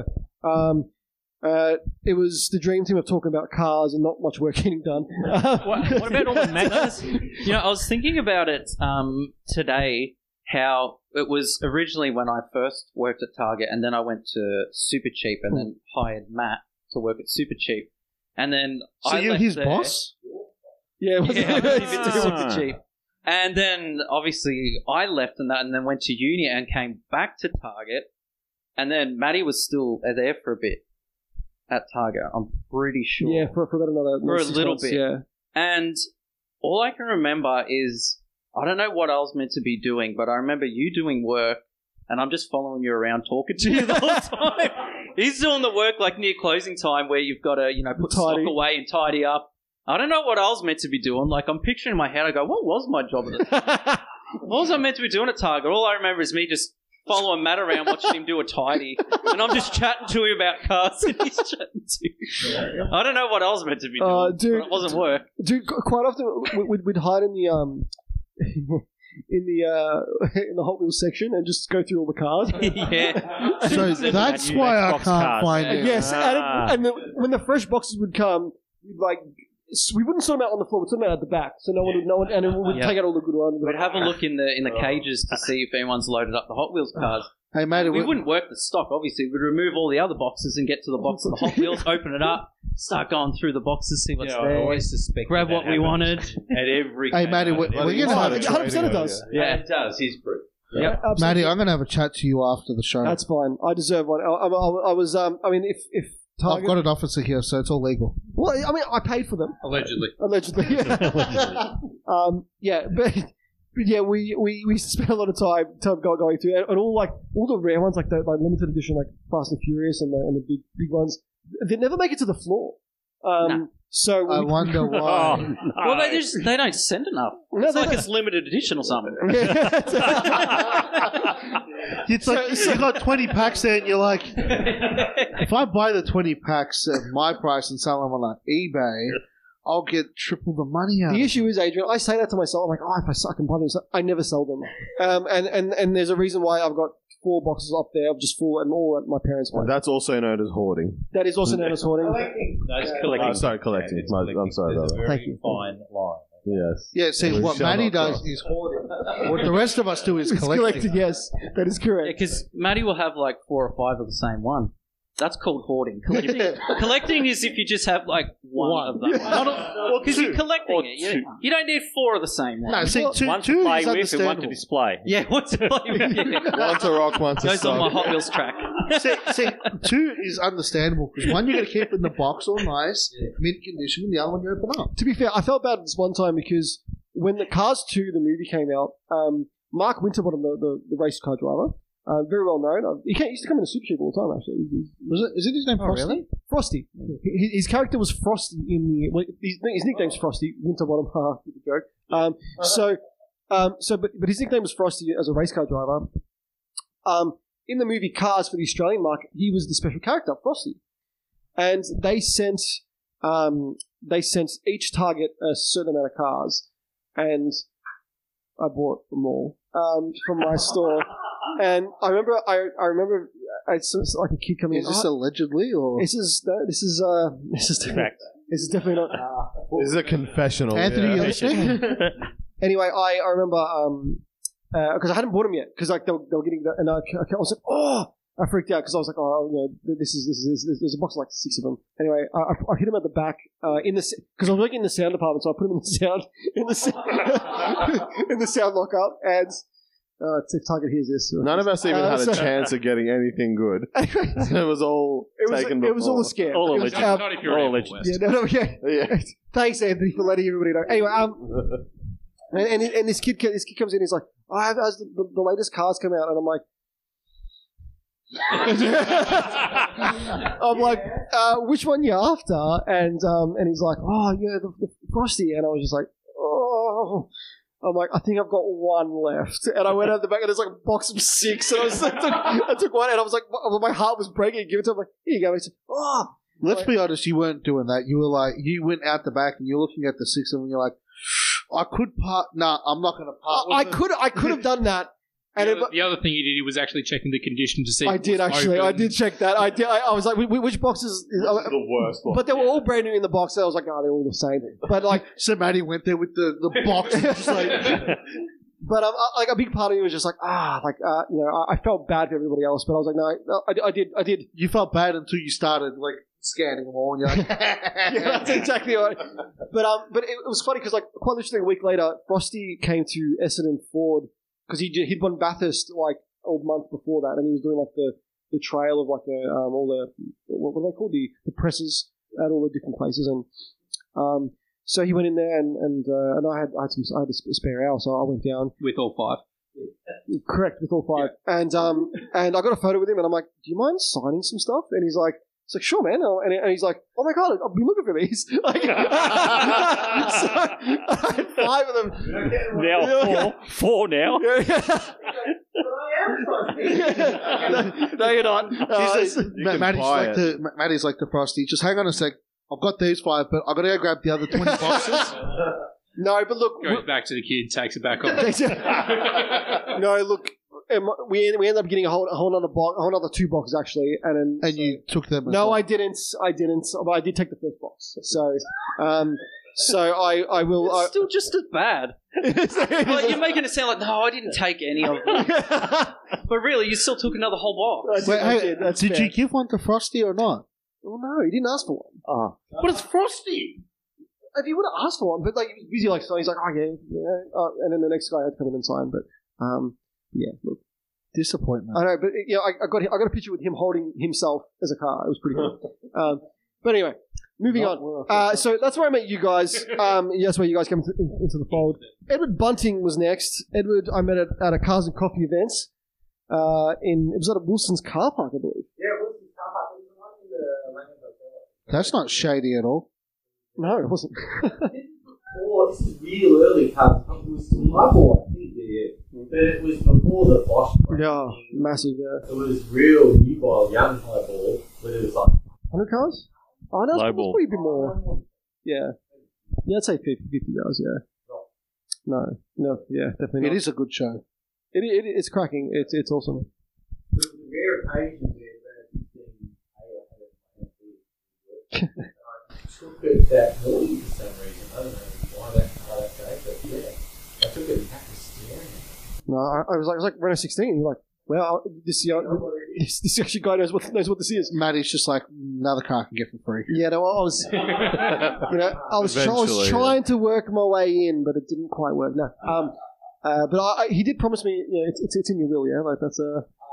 It was the dream team of talking about cars and not much work getting done. What about all the matches? I was thinking about it today, how it was originally when I first worked at Target, and then I went to Super Cheap, and then hired Matt to work at Super Cheap, and then So I you're left his there. boss? Yeah, it was Yeah, I was a bit to Super Cheap. And then obviously I left and then went to uni and came back to Target, and then Maddie was still there for a bit at Target. I'm pretty sure. Yeah, for about another For a 6 little months, bit. Yeah. And all I can remember is, I don't know what I was meant to be doing, but I remember you doing work, and I'm just following you around talking to you the whole time. He's doing the work like near closing time where you've got to, put stock away and tidy up. I don't know what I was meant to be doing. Like, I'm picturing in my head, I go, what was my job at the time? What was I meant to be doing at Target? All I remember is me just following Matt around, watching him do a tidy, and I'm just chatting to him about cars, and he's chatting to me. I don't know what I was meant to be doing, dude, but it wasn't work. Dude, quite often we'd hide in the in the Hot Wheels section and just go through all the cars. Yeah. So that's why I can't find it. Yes, when the fresh boxes would come, we wouldn't sort them out on the floor. We'd sort them out at the back, so no one, and we'd take out all the good ones. We'd have a look in the cages to see if anyone's loaded up the Hot Wheels cars. Hey, mate, we wouldn't work the stock, obviously. We'd remove all the other boxes and get to the box of the Hot Wheels, open it up, start going through the boxes, see what's there. I always suspect grab what we wanted. At every Hey, Matty, we're going to have a 100% it does. Yeah, it does. He's proof. Yep. Matty, I'm going to have a chat to you after the show. That's fine. I deserve one. I was. I mean, if Target, I've got an officer here, so it's all legal. Well, I mean, I paid for them. Allegedly. Yeah, but yeah, we used to spend a lot of time going through it, and all the rare ones, like the limited edition, like Fast and Furious, and the big ones, they never make it to the floor. No. So I wonder why. Well, they don't send enough. No, It's like it's limited edition or something. It's like you got 20 packs there, and you're like, if I buy the 20 packs at my price and sell them on like eBay, I'll get triple the money out. The issue is, Adrian, I say that to myself. I'm like, if I suck and buy them, I never sell them. And there's a reason why I've got 4 boxes up there of just full and all at my parents' place. That's also known as hoarding. That is also known as hoarding. That's collecting. Sorry, collecting. I'm sorry about that. Thank you. Fine line. Yes. Yeah, see, what Matty does is hoarding. What the rest of us do is It's collecting. collected, yes. That is correct. Because Maddie will have like 4 or 5 of the same one. That's called hoarding. Collecting is if you just have like one of them. Because you're collecting it. You don't need 4 of the same one. No, see, One two to play is with and one to understandable. display. Yeah, what's it like? Yeah. One to rock, one to Goes on my stop. Hot Wheels track. See, 2 is understandable because one you're going to keep in the box all nice, mint condition, and the other one you open up. To be fair, I felt bad this one time because when the Cars 2, the movie, came out, Mark Winterbottom, the race car driver, very well known. He used to come in the Super Cheap all the time, actually. Is it his name Frosty? Really? Frosty. His character was Frosty in the... Well, his nickname's Frosty. Winterbottom, haha, good joke. But his nickname was Frosty as a race car driver. In the movie Cars for the Australian market, he was the special character, Frosty. And they sent each target a certain amount of cars, and I bought them all from my store. And I remember, it's like a kid coming in. Is this allegedly or? This is definitely not. This is a confessional. Anthony, you listening? Anyway, I remember because I hadn't bought them yet because like they were getting that, and I was like, oh, I freaked out because I was like, oh, this is there's a box of like 6 of them. Anyway, I hit them at the back because I was working in the sound department, so I put them in the sound lockup and. If Target hears this. None of us even had a chance of getting anything good. It was all taken before. It was all a scam. All It was, alleged. Not if you're All in alleged. West. Yeah. Thanks, Anthony, for letting everybody know. Anyway, and this kid comes in. He's like, "As the latest cars come out," and I'm like, which one you after? And he's like, "Oh, yeah, the Frosty," and I was just like, "Oh." I'm like, I think I've got 1 left. And I went out the back and there's like a box of 6. And I took 1 and I was like, my heart was breaking. Give it to him. I'm like, here you go. He said, oh. Let's be honest, you weren't doing that. You were like, you went out the back and you're looking at the 6 of them and you're like, I could part. Nah, I'm not going to part. I could have done that. And The other thing you did was actually checking the condition to see. I did actually. I did check that. I did. I was like, which boxes? the worst one. But they were all brand new in the box. And I was like, oh, they're all the same. But like, So Matty went there with the box. And just like, But like a big part of me was just like, I felt bad for everybody else, but I was like, no, I did. You felt bad until you started like scanning them all, and you're like, yeah, that's exactly right. But it was funny because like quite literally a week later, Frosty came to Essendon Ford because he'd won Bathurst like a month before that, and he was doing like the trail of like all the what are they called, the presses at all the different places, and so he went in there and I had a spare hour, so I went down with all 5. Correct, with all 5, and I got a photo with him, and I'm like, do you mind signing some stuff? And he's like, sure, man. And he's like, oh my god, I've been looking for these. Like, so I had 5 of them. Now 4 now. No, you're not. Matty's like the Frosty. Just hang on a sec. I've got these 5, but I've got to go grab the other 20 boxes. No, but look. Goes back to the kid, takes it back off. No, look. We ended up getting a whole other 2 boxes actually, and you took them. No, I didn't. But I did take the first box. So I will. It's still just as bad. Like, you're making it sound like, no, I didn't take any of them. But really, you still took another whole box. Did you give one to Frosty or not? Well, no, he didn't ask for one. But it's Frosty. If he would have asked for one, but like he was busy, like so he's like, oh yeah. And then the next guy had to come in and sign, but yeah, look, disappointment. I know, but I got a picture with him holding himself as a car. It was pretty good. But anyway, moving on. So that's where I met you guys. That's where you guys came into the fold. Edward Bunting was next. Edward, I met at a Cars and Coffee event. It was at a Wilson's car park, I believe. Yeah, Wilson's car park. It was the one in the Langham Hotel. That's not shady at all. No, it wasn't. This is real early cars. It was Marvel, I think. But it was before the Bosch. Yeah, massive. Yeah. It was real new ball, young highball, but it was like 100 cars. Oh, no, it's probably a bit more. Yeah, I'd say 50 cars. Yeah. No, yeah, definitely. Not. It is a good show. It's cracking. It's awesome. It was a rare occasion where I took it that morning for some reason. I don't know why that day, but yeah, I took it and had to steering it. No, I was like Renault 16. You're like, well, this actually guy knows what this is. Matty's just like, another car I can get for free. Yeah, no, I was, I was trying to work my way in, but it didn't quite work. No, but he did promise me, it's in your will, yeah, like that's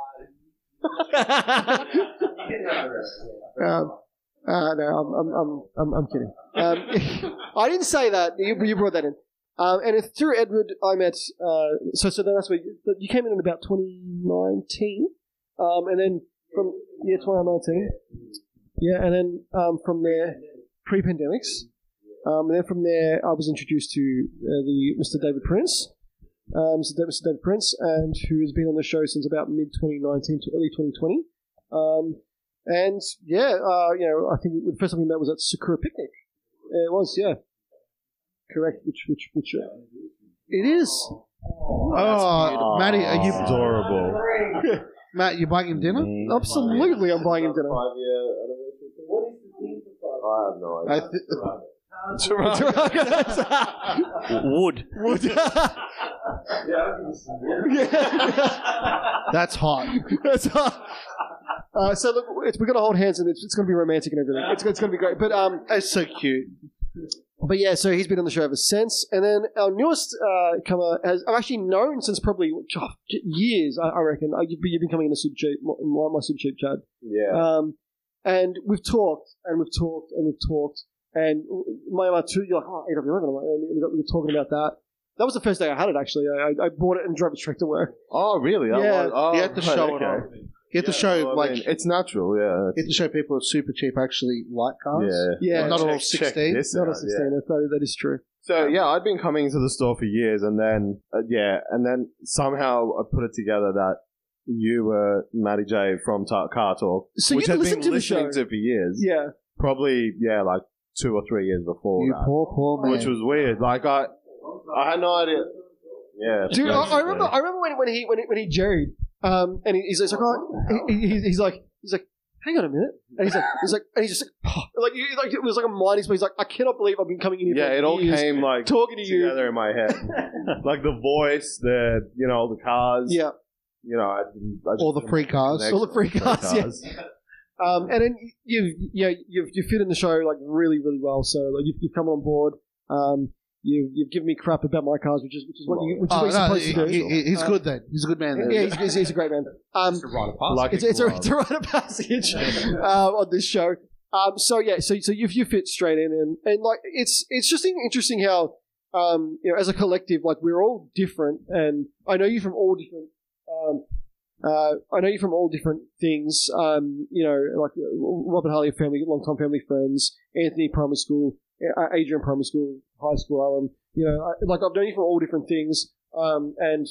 no, I'm kidding. I didn't say that. You brought that in. And it's through Edward I met. So then that's where you came in about 2019, and then from 2019, yeah, and then from there, pre-pandemics, and then from there I was introduced to the Mr. David Prince, Mr. David Prince, and who has been on the show since about mid 2019 to early 2020. And yeah, I think the first time we met was at Sakura Picnic. It was, yeah. Correct, which it is. Oh, Matty, are you adorable? Matt, you buying him dinner? Absolutely, I'm buying him dinner. 5-year anniversary. What is the theme for 5? I have no idea. Wood. That's hot. That's hot. So look, we're going to hold hands and it's going to be romantic and everything. It's going to be great. But it's so cute. But yeah, so he's been on the show ever since. And then our newest comer I've actually known since probably years, I reckon. You've been coming in a Super Cheap, my Super Cheap Chad. Yeah. And we've talked. And my 2, you're like, oh, 811. We were talking about that. That was the first day I had it, actually. I bought it and drove it straight to work. Oh, really? Yeah. You had to show it off. You have to show, it's natural, yeah. You have to show people at Super Cheap actually like cars. Yeah. Not all 16. Not all 16. That is true. So, yeah, I'd been coming to the store for years, and then, and then somehow I put it together that you were Matty J from Car Talk, so which I'd been to listening to for years. Yeah. Probably, like 2 or 3 years before you that. Poor man. Which was weird. Like, I had no idea. Yeah. Dude, I remember when he jerried. And he's like, oh, he's like, hang on a minute. And he's like, and he's just like it was like a mind explode. He's like, I cannot believe I've been coming in here. Yeah, for it all years came like talking to you together in my head, like the voice, the cars. Yeah, I just All the free cars. all the free cars. Yeah. And then you fit in the show like really, really well. So like you've come on board. You've given me crap about my cars, which is what you're supposed to do. He's good then. He's a good man then. Yeah, he's a great man. It's a rite of passage on this show. So you fit straight in, and like it's just interesting how as a collective, like we're all different, and I know you from all different. I know you from all different things. Like Robert Harley, long-time family friends. Anthony, primary school. Adrian, primary school, high school. Like I've known you for all different things. And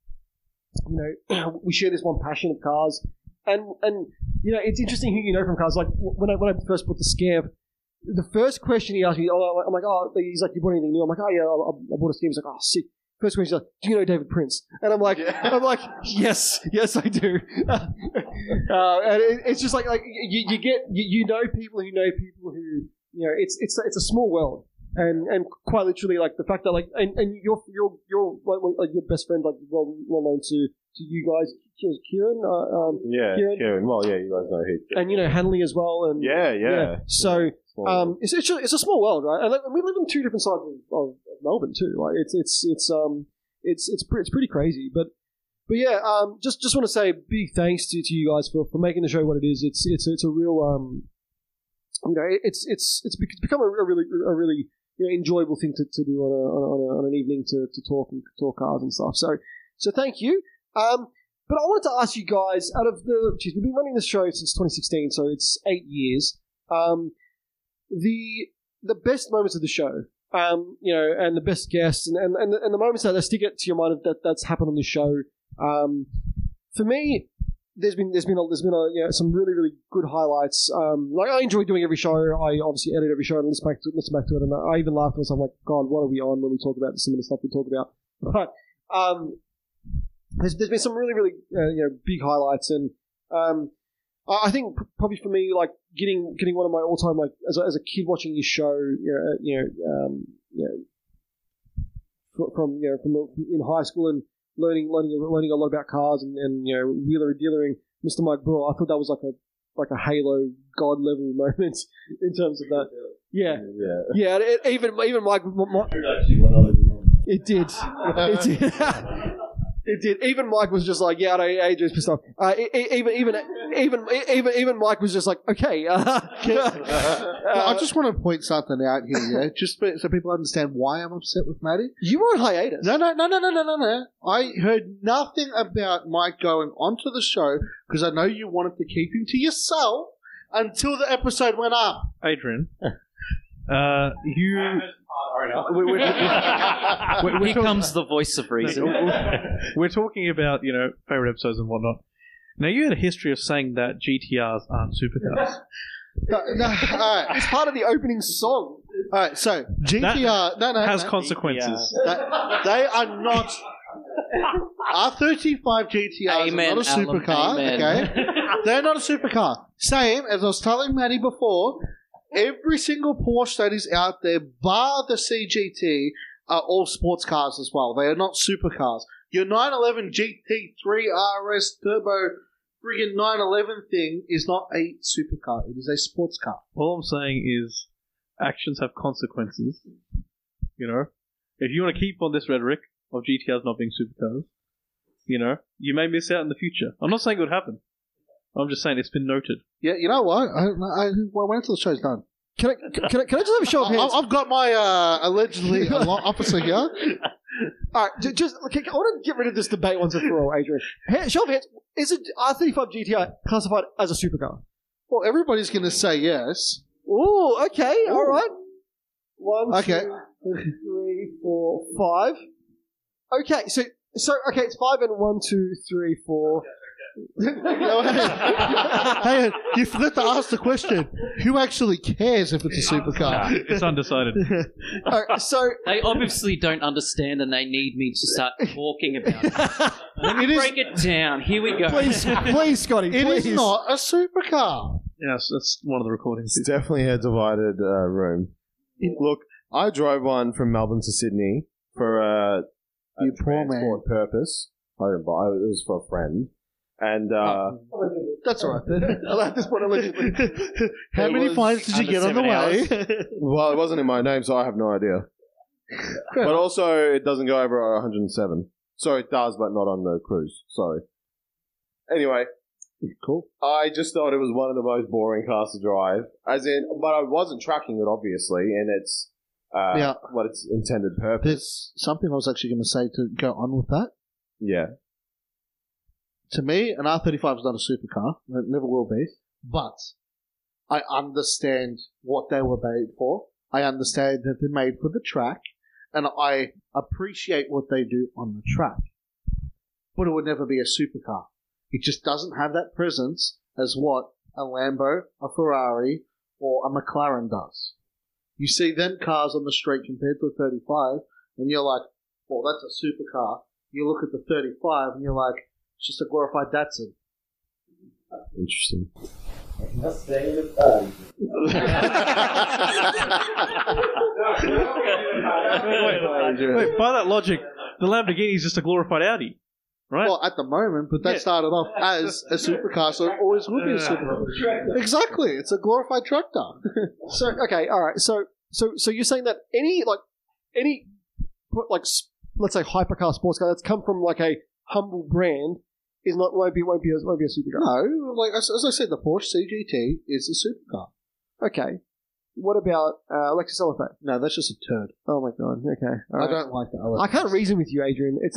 we share this one passion of cars. And it's interesting who you know from cars. Like when I first bought the Scamp, the first question he asked me, I'm like, he's like, you bought anything new? I'm like, yeah, I bought a Scamp. He's like, sick. First question, he's like, do you know David Prince? And I'm like, yes, I do. And it's just like you get you know people who know people who it's a small world, and quite literally like the fact that like and you're like your best friend like well known to you guys, Kieran. Kieran. Well, yeah, you guys know who. And Hanley as well, and yeah. So it's a small world, right? And we live on two different sides of Melbourne too. Like it's pretty crazy, but yeah. Just want to say big thanks to you guys for making the show what it is. It's a real it's become a really enjoyable thing to do on an evening to talk cars and stuff. So thank you. But I wanted to ask you guys, we've been running this show since 2016, so it's 8 years. The best moments of the show, and the best guests, and the moments that stick it to your mind that's happened on this show. For me, there's been some really, really good highlights. Like I enjoy doing every show. I obviously edit every show and listen back to it, and I even laugh at myself like, God, what are we on when we talk about some of the stuff we talk about? But there's been some really, really big highlights, and I think probably for me, like getting one of my all time, like as a kid watching this show, from in high school and learning a lot about cars and wheeler and dealering. Mr. Mike Brewer, I thought that was like a Halo God level moment in terms of that. Yeah. Even Mike. It did. It did. Even Mike was just like, yeah, I know Adrian's pissed off. Even Mike was just like, okay. I just want to point something out here, just so people understand why I'm upset with Matty. You were on hiatus. No. I heard nothing about Mike going onto the show because I know you wanted to keep him to yourself until the episode went up. Adrian, Here comes the voice of reason. We're talking about, favorite episodes and whatnot. Now, you had a history of saying that GTRs aren't supercars. No, all right. It's part of the opening song. All right, so GTR has consequences. They are not. R35 GTRs are not a supercar. Okay, they're not a supercar. Same as I was telling Matty before. Every single Porsche that is out there, bar the CGT, are all sports cars as well. They are not supercars. Your 911 GT3 RS Turbo friggin' 911 thing is not a supercar. It is a sports car. All I'm saying is actions have consequences. If you want to keep on this rhetoric of GTRs not being supercars, you may miss out in the future. I'm not saying it would happen. I'm just saying it's been noted. Yeah, you know what? I wait until the show's done. Can I just have a show of hands? I've got my allegedly officer here. All right, just I want to get rid of this debate once and for all, Adrian. Show of hands. Is it R35 GTR classified as a supercar? Well, everybody's going to say yes. Oh, okay, all right. 1, 2, Okay. 3, 4, 5. Okay, so okay, it's 5 and 1, 2, 3, 4. No, hang on. You forgot to ask the question. Who actually cares if it's a supercar? It's undecided. All right, so They obviously don't understand, and they need me to start talking about it. Let me It is- break it down. Here we go. please, Scotty, It please. is not a supercar. Yes, that's one of the recordings. It's definitely a divided room. Look, I drove one from Melbourne to Sydney for a You poor man. transport purpose. I didn't buy it. It was for a friend. And That's all right. At this point, allegedly. How It many was fines did you under get on the 7 hours. way? well, it wasn't in my name, so I have no idea. But also, it doesn't go over 107. So it does, but not on the cruise. Sorry. Anyway, Cool. I just thought it was one of the most boring cars to drive. But I wasn't tracking it, obviously, and it's Yeah. what its intended purpose. There's something I was actually going to say to go on with that. Yeah. To me, an R35 is not a supercar. It never will be. But I understand what they were made for. I understand that they're made for the track. And I appreciate what they do on the track. But it would never be a supercar. It just doesn't have that presence as what a Lambo, a Ferrari, or a McLaren does. You see them cars on the street compared to a 35, and you're like, well, that's a supercar. You look at the 35, and you're like, it's just a glorified Datsun. Interesting. Must stay in the party. Wait, by that logic, the Lamborghini is just a glorified Audi, right? Well, at the moment, but that started off as a supercar, so it always will be a supercar. Exactly, it's a glorified tractor. So okay, all right. So you're saying that any let's say hypercar sports car that's come from like a humble brand is not won't be a supercar. No, like as I said, the Porsche CGT is a supercar. Okay. What about Lexus LFA? No, that's just a turd. Oh my god. Okay. All I right. don't like that. I can't reason with you, Adrian. It's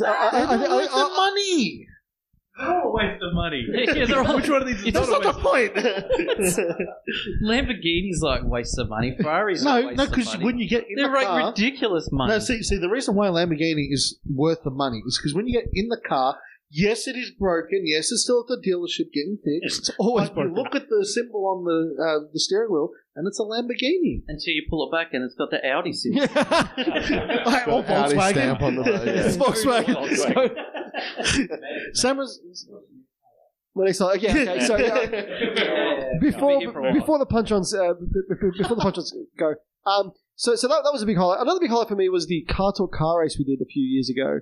money. Oh, waste of money. Yeah, they're all- Which one of these is It's not a That's not waste? the point. Lamborghini's like waste of money. Ferrari's No, like waste of because money. when you get in They're the like car, ridiculous money. no, see, the reason why a Lamborghini is worth the money is because when you get in the car, yes, it is broken. Yes, it's still at the dealership getting fixed. It's always But broken. you look at the symbol on the steering wheel, and it's a Lamborghini. Until you pull it back and it's got the Audi symbol. Or Audi Volkswagen. stamp on the road. It's Volkswagen. Same as When it's like, okay. So before the punch-ons go. So that was a big highlight. Another big highlight for me was the Car Talk car race we did a few years ago.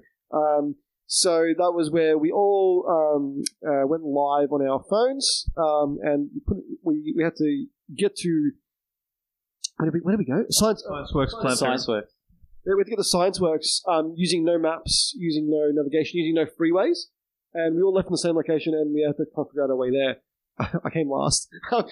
So that was where we all went live on our phones, and we had to get to where did we go? ScienceWorks Plan. ScienceWorks. We had to get to ScienceWorks using no maps, using no navigation, using no freeways, and we all left in the same location, and we had to figure out our way there. I came last, but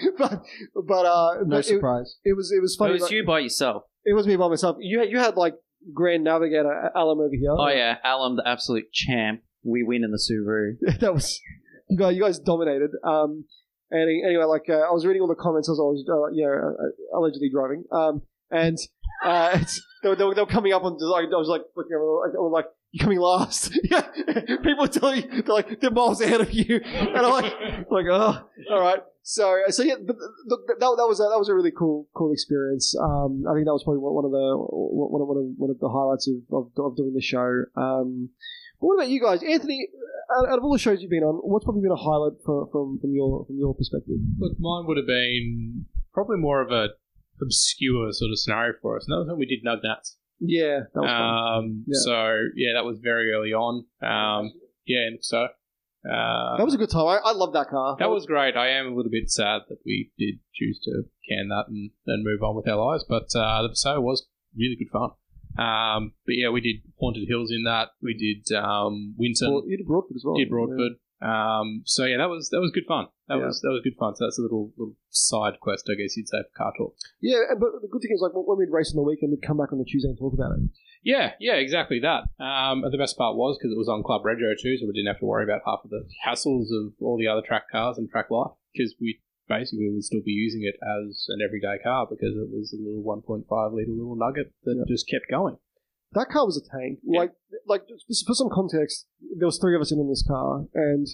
no surprise. It was It funny. was you by yourself. It was me by myself. You had like Grand Navigator Alam over here. Oh yeah, Alan, the absolute champ. We win in the Subaru. That was you guys dominated. And anyway, like I was reading all the comments as I was, allegedly driving. And they were coming up on. I was like flicking over. I was like, "You're coming last." Yeah, people are telling you they're miles ahead of you, and I'm like, oh, all right. So yeah, that was a really cool experience. I think that was probably one of the highlights of doing the show. What about you guys, Anthony? Out of all the shows you've been on, what's probably been a highlight from your perspective? Look, mine would have been probably more of a obscure sort of scenario for us. And that was when we did Nug Nuts. Yeah, that was fun. Yeah. So yeah, that was very early on. And so that was a good time. I love that car. that was great. I am a little bit sad that we did choose to can that and move on with our lives, but the episode was really good fun. But yeah, we did Haunted Hills in that. We did Winton. You did Broadford as well. Did Broadford. So yeah, that was good fun. That was good fun. So that's a little side quest, I guess you'd say, for Car Talk. Yeah, but the good thing is, like, when we'd race on the weekend, we'd come back on the Tuesday and talk about it. Yeah, exactly that. And the best part was because it was on Club Rego too, so we didn't have to worry about half of the hassles of all the other track cars and track life, because we basically would still be using it as an everyday car because it was a little 1.5 litre little nugget that just kept going. That car was a tank. Yeah. Like just for some context, there was three of us in this car, and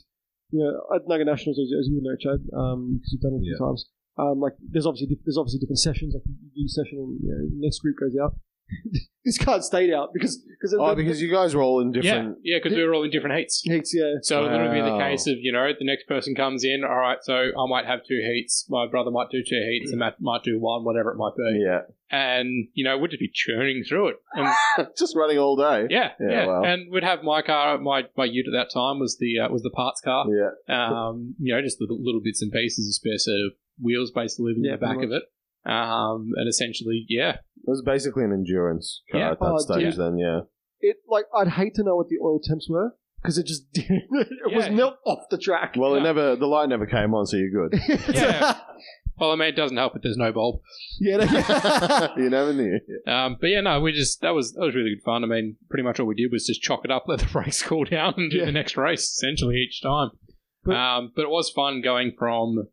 at Naga Nationals, as you know, Chad, because you've done it a few times. Like there's obviously different sessions. Like you do a session, and next group goes out. This card stayed out because you guys were all in different because we were all in different heats. So it would be the case of the next person comes in. All right, so I might have 2 heats. My brother might do 2 heats, and Matt might do 1, whatever it might be. Yeah, and we'd just be churning through it, and just running all day. Yeah. Wow. And we'd have my car. My ute at that time was the parts car. Yeah. Just little bits and pieces, a spare set of wheels basically living in the back of it. And essentially, it was basically an endurance car at that stage. Then, I'd hate to know what the oil temps were because it just was not off the track. Well, the light never came on, so you're good. Well, I mean, it doesn't help if there's no bulb. You never knew. But that was really good fun. I mean, pretty much all we did was just chalk it up, let the brakes cool down, and do the next race essentially each time. But it was fun going from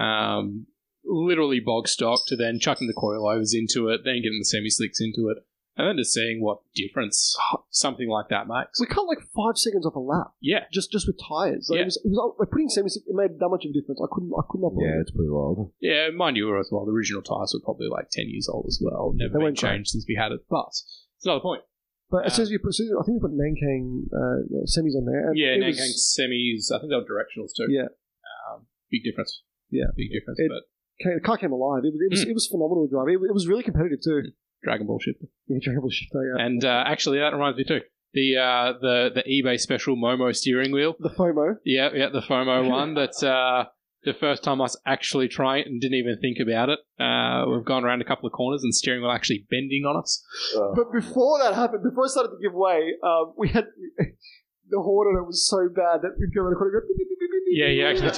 literally bog stock to then chucking the coilovers into it, then getting the semi-slicks into it, and then just seeing what difference something like that makes. We cut like 5 seconds off a lap. Yeah. Just with tyres. Like, it was like putting semi-slicks, it made that much of a difference. I could not believe it. It's pretty wild. Yeah, mind you, as well, the original tyres were probably like 10 years old as well. Never been changed since we had it, but it's another point. But as soon as I think we put Nankang semis on there. And Nankang semis, I think they were directionals too. Yeah. Big difference. Yeah. Big difference, but the car came alive. It was phenomenal to drive. It was really competitive too. Dragon Ball Shifter. Yeah, Dragon Ball Shifter, yeah. And actually, that reminds me too. The eBay special Momo steering wheel. The FOMO. Yeah, the FOMO one. That's the first time us actually trying it and didn't even think about it. We've gone around a couple of corners and steering wheel actually bending on us. But before that happened, before it started to give way, we had the horn on it was so bad that we'd go around the corner and go beep, beep, beep, beep, beep, beep. Yeah, you actually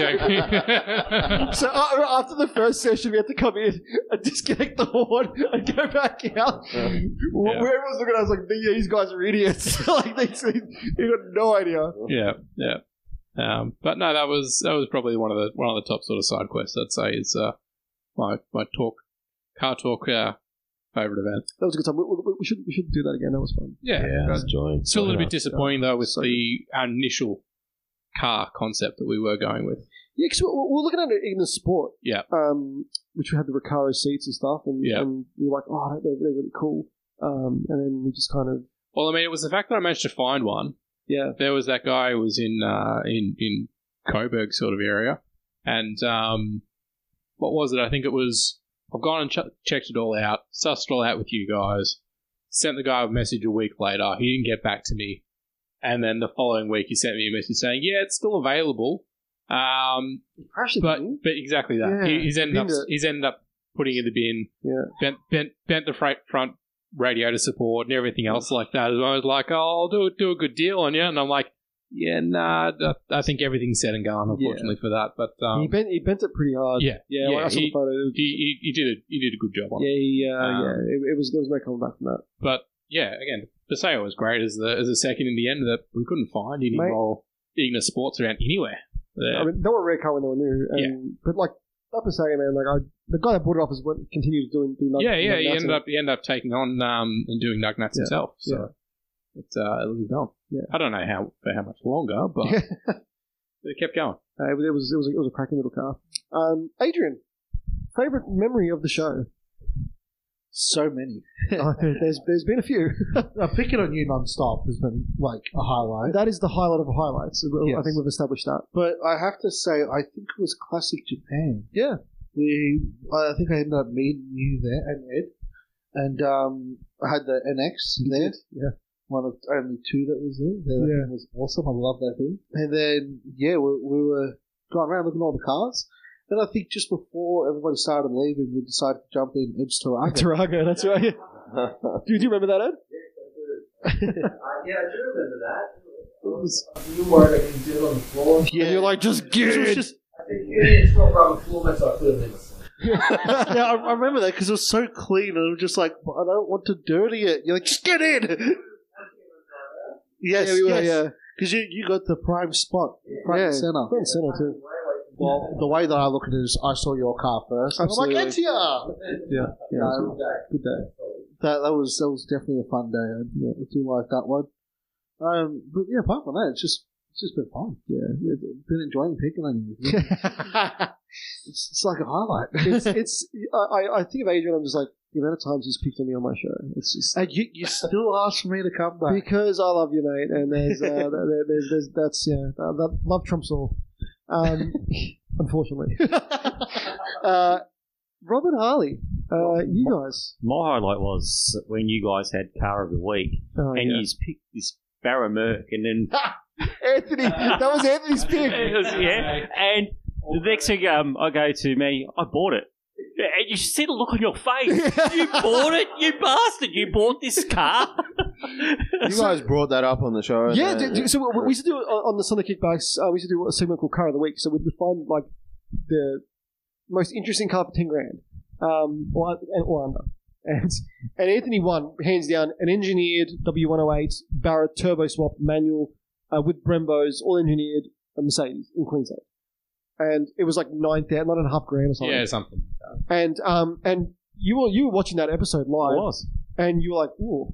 do. So after the first session, we had to come in and disconnect the horn and go back out. Where everyone's looking at us like, these guys are idiots. Like they got no idea. Yeah. But no, that was probably one of the top sort of side quests I'd say is my car talk favourite event. That was a good time. We should do that again. That was fun. Yeah, enjoyed. Still a little bit disappointing though with our initial car concept that we were going with. Yeah, because we're looking at it in the sport. Yeah. Which we had the Recaro seats and stuff, and we were like, oh, they're really cool. And then we just kind of. Well, I mean, it was the fact that I managed to find one. Yeah. There was that guy who was in Coburg sort of area, and what was it? I think it was. I've gone and checked it all out, sussed it all out with you guys, sent the guy a message a week later. He didn't get back to me. And then the following week he sent me a message saying, yeah, it's still available. But exactly that. Yeah. He's ended up putting in the bin, bent the front radiator support and everything else like that. And I was like, oh, I'll do a good deal on you. And I'm like, yeah, nah, I think everything's said and gone, unfortunately, for that. But he bent it pretty hard. Yeah. When I saw the photo, he did a good job on it. It was there was no coming back from that. But yeah, again, Paseo was great as a second in the end that we couldn't find any more Ignis Sports around anywhere. I mean, they were a rare car when they were new, but like up to say, man, like the guy that bought it off is what continued doing. He ended up taking on and doing Nugnats himself. So it lived on. Yeah. I don't know for how much longer, but it kept going. It was a cracking little car. Adrian, favorite memory of the show? So many. There's been a few. Picking on you non-stop has been like a highlight. That is the highlight of highlights. Yes. I think we've established that. But I have to say, I think it was Classic Japan. Yeah. I think I ended up meeting you there and Ed. And I had the NX there. Yeah. One of only two that was there. That thing was awesome. I love that thing. And then, we were going around looking at all the cars. And I think just before everybody started leaving, we decided to jump in Ed's Taraga. Taraga, that's right. Do you remember that, Ed? Yes, I do. Yeah, I do remember that. You were worried that you did it on the floor. Yeah, and you're like, just get it. I think it's not around the floor, so I could have yeah, I remember that because it was so clean, and I'm just like, I don't want to dirty it. You're like, just get in. Yes. Because you got the prime spot, front and center. Front and center too. Well, the way that I look at it is, I saw your car first. Absolutely. I'm like, Etia! Yeah. Good day. That was definitely a fun day. I do like that one. But yeah, apart from that, it's just It's just been fun. Yeah. Been enjoying picking on you. It's like a highlight. I think of Adrian, I'm just like, the amount of times he's picked on me on my show. It's just. And you still ask for me to come back. Because I love you, mate. And there's that's, that love trumps all. Unfortunately. Robert Harley, you guys. My highlight was when you guys had Car of the Week, and you picked this Barra Merc, and then Anthony, that was Anthony's pick. And the next thing I go to me, I bought it. And you see the look on your face. You bought it, you bastard. You bought this car. You guys brought that up on the show. Yeah, so we used to do it on the Sunday Kickbacks. We used to do a segment called Car of the Week. So we'd find like the most interesting car for 10 grand, or under. And Anthony won, hands down, an engineered W108 Barrett turbo swap manual with Brembos, all engineered, a Mercedes in Queensland. And it was like 9,000, $9.5 grand or something. Yeah, something. And you were watching that episode live. I was. And you were like, ooh.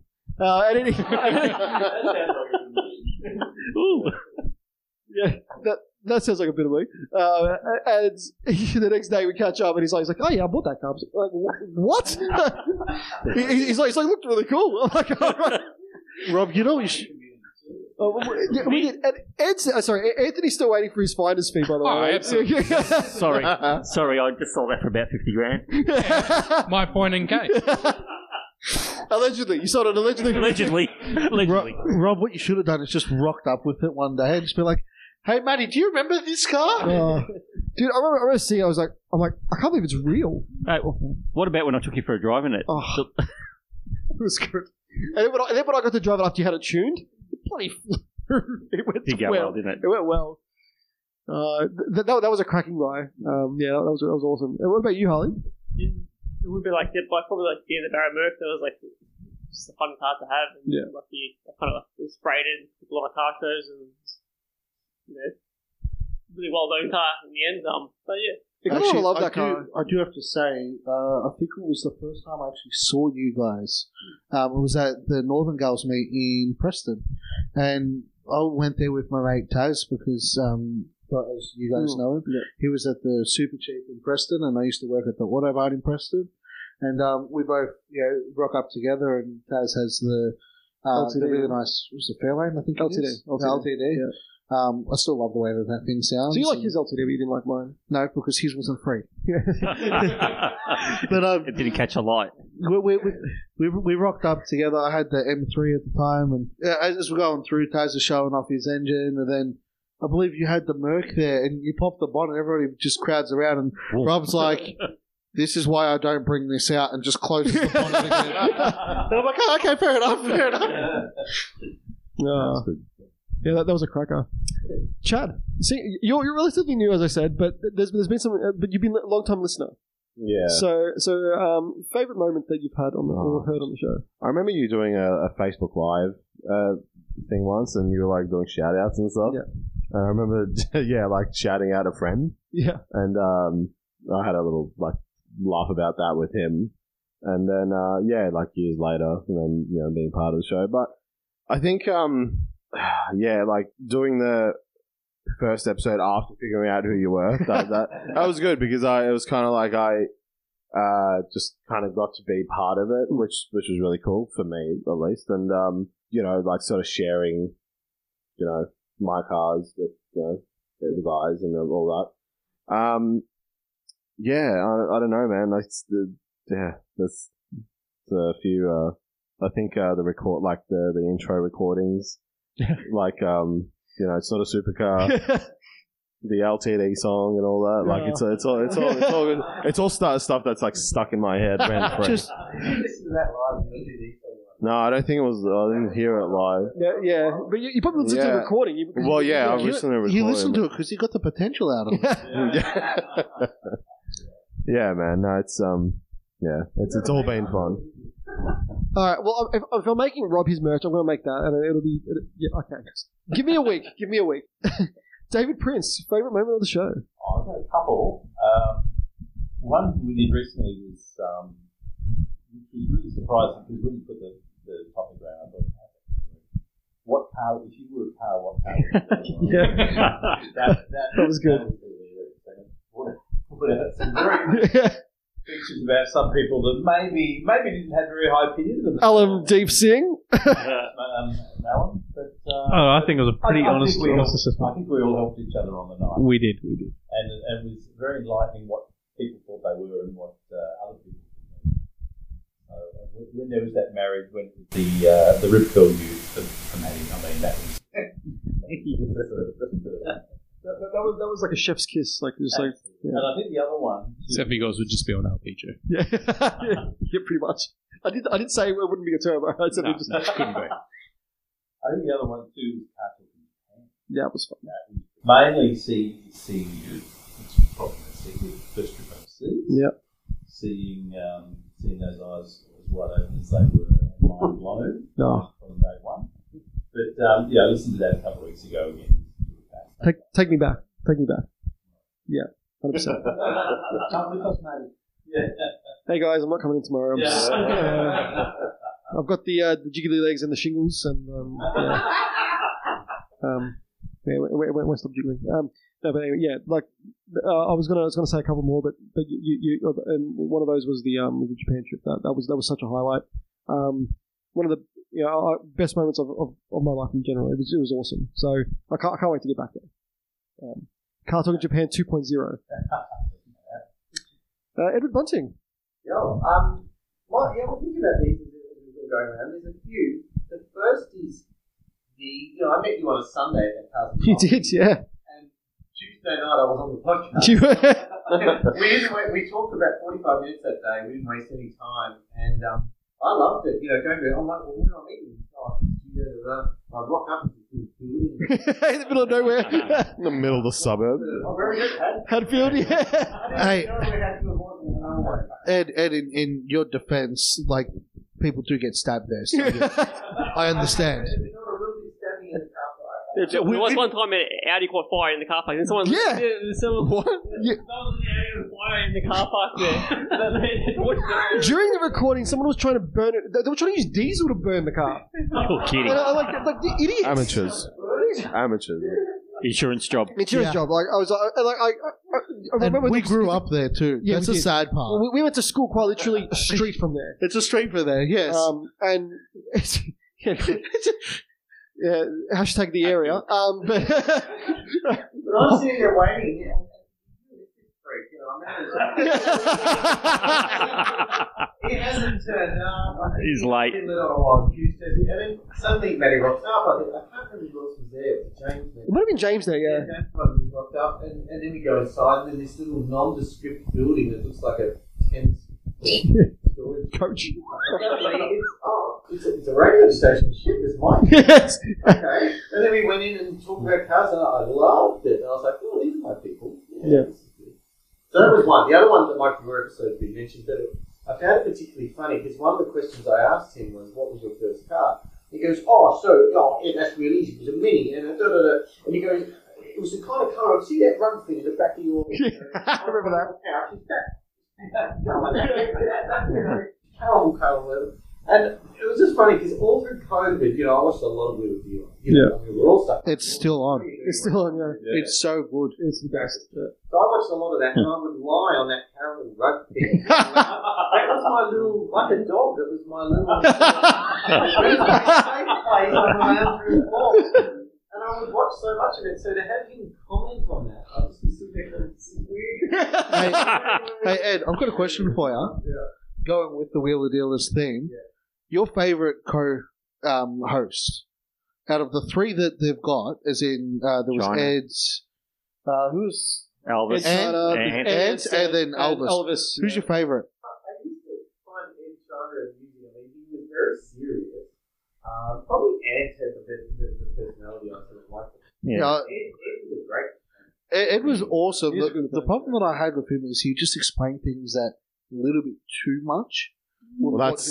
Ooh. Yeah, that sounds like a bit of me. And the next day we catch up, and he's like, oh yeah, I bought that car. I'm like, what? he's like, looked really cool. I'm like, all right. Rob, you know you should. Anthony's still waiting for his finder's fee, by the way. Absolutely. Sorry, I just sold that for about 50 grand. Yeah, my point in case. Allegedly. You sold it allegedly? Allegedly. Rob, what you should have done is just rocked up with it one day and just be like, hey, Matty, do you remember this car? Dude, I remember seeing it, I'm like, I can't believe it's real. Hey, what about when I took you for a drive in it? Oh, it was good. And then when I got to drive it after you had it tuned, bloody it went well, didn't it? It went well. That was a cracking buy. Yeah, that was awesome. And what about you, Harley? It would be like probably like the Barra Merc. That was like just a fun car to have. And like kind of like sprayed it with a lot of car shows and really well known car in the end. But yeah. Actually, I love that car. I do have to say, I think it was the first time I actually saw you guys. It was at the Northern Girls meet in Preston, and I went there with my mate Taz because, as you guys know him, he was at the Super Cheap in Preston, and I used to work at the Auto Mart in Preston, and we both rock up together. And Taz has the really nice, was it Fairlane? I think LTD. Yeah. I still love the way that thing sounds. So you like his LTD, but you didn't like mine? No, because his wasn't free. But it didn't catch a light. We rocked up together. I had the M3 at the time, and as we're going through, Taz is showing off his engine, and then I believe you had the Merc there, and you popped the bonnet, and everybody just crowds around, and Rob's like, this is why I don't bring this out, and just closes the bonnet again. And I'm like, oh, okay, fair enough. No. Yeah, that was a cracker. Chad, see, you're relatively new, as I said, but there's been some. But you've been a long-time listener. Yeah. So, favorite moment that you've had or heard on the show? I remember you doing a Facebook Live thing once, and you were like doing shout-outs and stuff. Yeah. And I remember, like shouting out a friend. Yeah. And I had a little like laugh about that with him, and then like years later, and then being part of the show. But I think like doing the first episode after figuring out who you were, that was good because it was kind of like I just kind of got to be part of it, which was really cool for me at least, and like sort of sharing, my cars with the guys and all that. I don't know, man. There's a few. I think the record, like the intro recordings. Like sort of supercar, the LTD song and all that. Like it's all good. It's all stuff that's like stuck in my head rent free. No, I don't think it was. I didn't hear it live. Yeah, but you probably listened to the recording. I listened to the recording. You listened to it because you got the potential out of it. Yeah, man. No, it's it's all been fun. All right. Well, if I'm making Rob his merch, I'm going to make that, and it'll be okay. Give me a week. David Prince, favorite moment of the show? I've got a couple. One we did recently was which was really surprising because when you put the topic around, I thought, what car, if you were a car, what car would you be? That was good. Put out some very pictures about some people that maybe didn't have very high opinion of them. Alan Deep Singh. Alan, but I think it was a pretty honest I assessment. think we all helped each other on the night. We did. And it was very enlightening what people thought they were and what other people thought. When there was that marriage, when the Rip Curl youth from Maddie, I mean, that was. That was like a chef's kiss, like just like. Yeah. And I think the other one. Except you guys would just be on LPG. Yeah, yeah, pretty much. I did say it wouldn't be a turbo. I said it just couldn't be. I think the other one too was Car Talk in Japan. Yeah, it was fun. Mainly seeing youth, which is probably the first trip overseas. Yep. Seeing those eyes as wide open as they were, mind blown from day one. But I listened to that a couple of weeks ago again. Take me back. Yeah, 100%. Hey guys, I'm not coming in tomorrow. I've got the jiggly legs and the shingles, and won't stop jiggling. No, but anyway, yeah, like I was gonna say a couple more, but you and one of those was the Japan trip. That was such a highlight. One of the best moments of my life in general. It was awesome. So I can't wait to get back there. Car Talk in Japan 2.0. Edward Bunting. Well, we'll think about these as we've been going around. There's a few. The first is I met you on a Sunday at Car Talk. You did, yeah. And Tuesday night I was on the podcast. We talked for about 45 minutes that day. We didn't waste any time. And I loved it. Going to, I'm like, well, when I'm eating, I rock up in the middle of nowhere. In the middle of the suburb. Hadfield, yeah. Hey, Ed, in your defence, like, people do get stabbed there, so I understand. There was one time an Audi caught fire in the car park. And someone, what? Yeah. Fire in the car park there. During the recording, someone was trying to burn it. They were trying to use diesel to burn the car. You're kidding. Like the idiots. Amateurs. Insurance job. Job. Like I was I remember we grew up there too. Yeah, that's the sad part. We went to school quite literally a street from there. It's a street from there, yes. And it's yeah, hashtag the area. But I'm sitting there waiting. It hasn't turned up. He's late. And then suddenly Matty rocks up. I can't remember who else was there. It was James there. It might have been James there, yeah. James rocked up, and then we go inside, and then this little nondescript building that looks like a 10-story coach. It's a radio station. Shit, there's mine. Yes. Okay. And then we went in and talked about cars, and I loved it. And I was like, oh, these are my people. Yeah. So that was one. The other one that might be more episodes we mentioned, but I found it particularly funny because one of the questions I asked him was, what was your first car? He goes, that's really easy. It was a Mini. And he goes, it was the kind of car, see that run thing in the back of your... I remember that. Terrible car. And it was just funny because all through COVID, I watched a lot of Wheel of Deal. We were all stuck. It's still on. It's still on, yeah. It's so good. It's the best. So I watched a lot of that, and I would lie on that caramel rug thing. That was my little, like a dog. It was my little safe place on the lounge room floor. And I would watch so much of it. So to have him comment on that, I was just sitting there going, "This is weird." Hey Ed, I've got a question for you. Yeah. Going with the Wheeler Dealers theme, your favourite co-host out of the three that they've got, as in there was China. Ed's, who's Elvis. Ed, and then Elvis. Who's your favourite? I used to find Ed China amusing. I mean, he was very serious. Probably Ed had the personality I sort of liked. Yeah. Ed was a great. Ed was awesome. The problem that I had with him is he just explained things that a little bit too much. Well, that's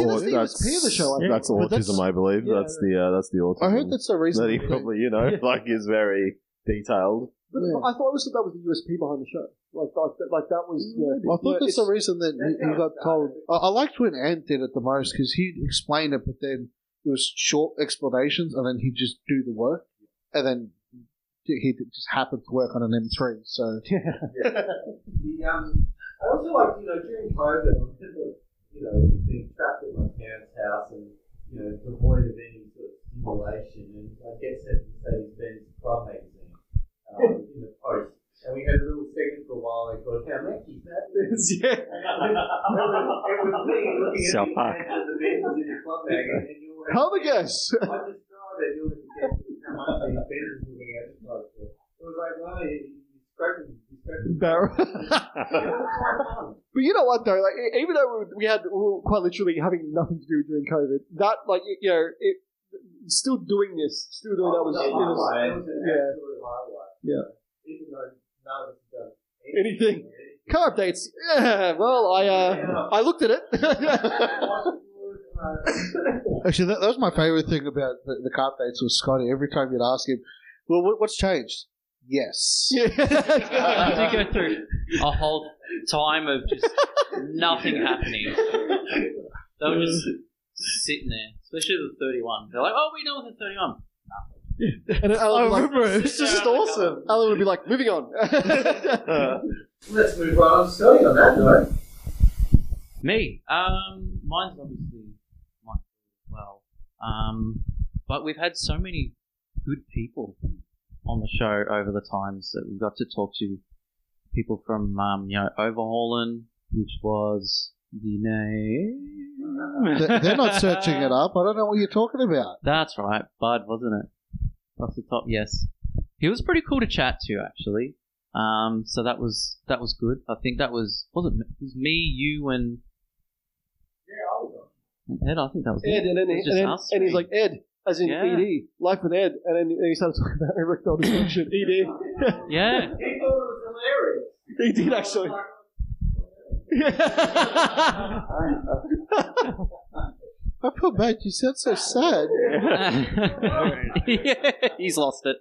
autism, I believe. Yeah. That's the autism. I heard that's the reason that he probably, is very detailed. But I thought also that was the USP behind the show. Like that was. I thought that's the reason that he got told. I liked when Ant did it the most because he explained it, but then it was short explanations, and then he'd just do the work, and then he just happened to work on an M3. So I also like, during COVID, I remember, being trapped at my parents' house and, devoid of any sort of stimulation. And I get sent to Mercedes-Benz Club magazine in the post. And we had a little segment for a while they called How Mackey's Madness. Yeah. It was me looking at the fans of the Benzes in the club magazine. And you were Have a guess. I just tried it. You were to guess how much these Benzes were going to advertise for. It was like, well, he's scraping. Barrel. But you know what though, like even though we were quite literally having nothing to do during COVID, that still doing that was yeah. Even though none of us have done anything. Car updates. Yeah. Well, I looked at it. Actually, that was my favourite thing about the car updates was Scotty. Every time you'd ask him, "Well, what's changed?" Yes. I did go through a whole time of just nothing happening. They were just sitting there, especially the 31. They're like, "Oh, we know the 31." And Alan would be like, it's just awesome. Alan would be like, moving on. Let's move on. Scotty on that note. Me? Mine's obviously mine as well. But we've had so many good people on the show over the times that we've got to talk to people from, Overhauling, which was the name. They're not searching it up. I don't know what you're talking about. That's right, Bud, wasn't it? Off the top, yes. He was pretty cool to chat to, actually. So that was good. I think that was me, you, and Ed. I think that was Ed, and he's like, Ed, as in ED, Life with Ed, and then he started talking about erectile dysfunction, ED. Yeah. He thought it was hilarious. He did actually. I feel bad. You sound so sad. Yeah, he's lost it.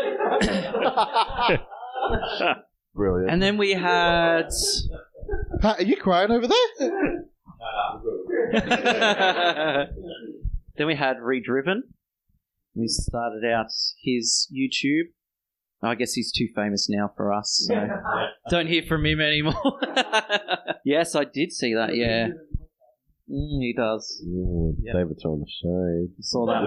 Brilliant. And then we had. Pat, are you crying over there? Then we had Redriven. We started out his YouTube. I guess he's too famous now for us, so don't hear from him anymore. Yes, I did see that, yeah. He does. Ooh, Yep. David throwing the shade. Saw that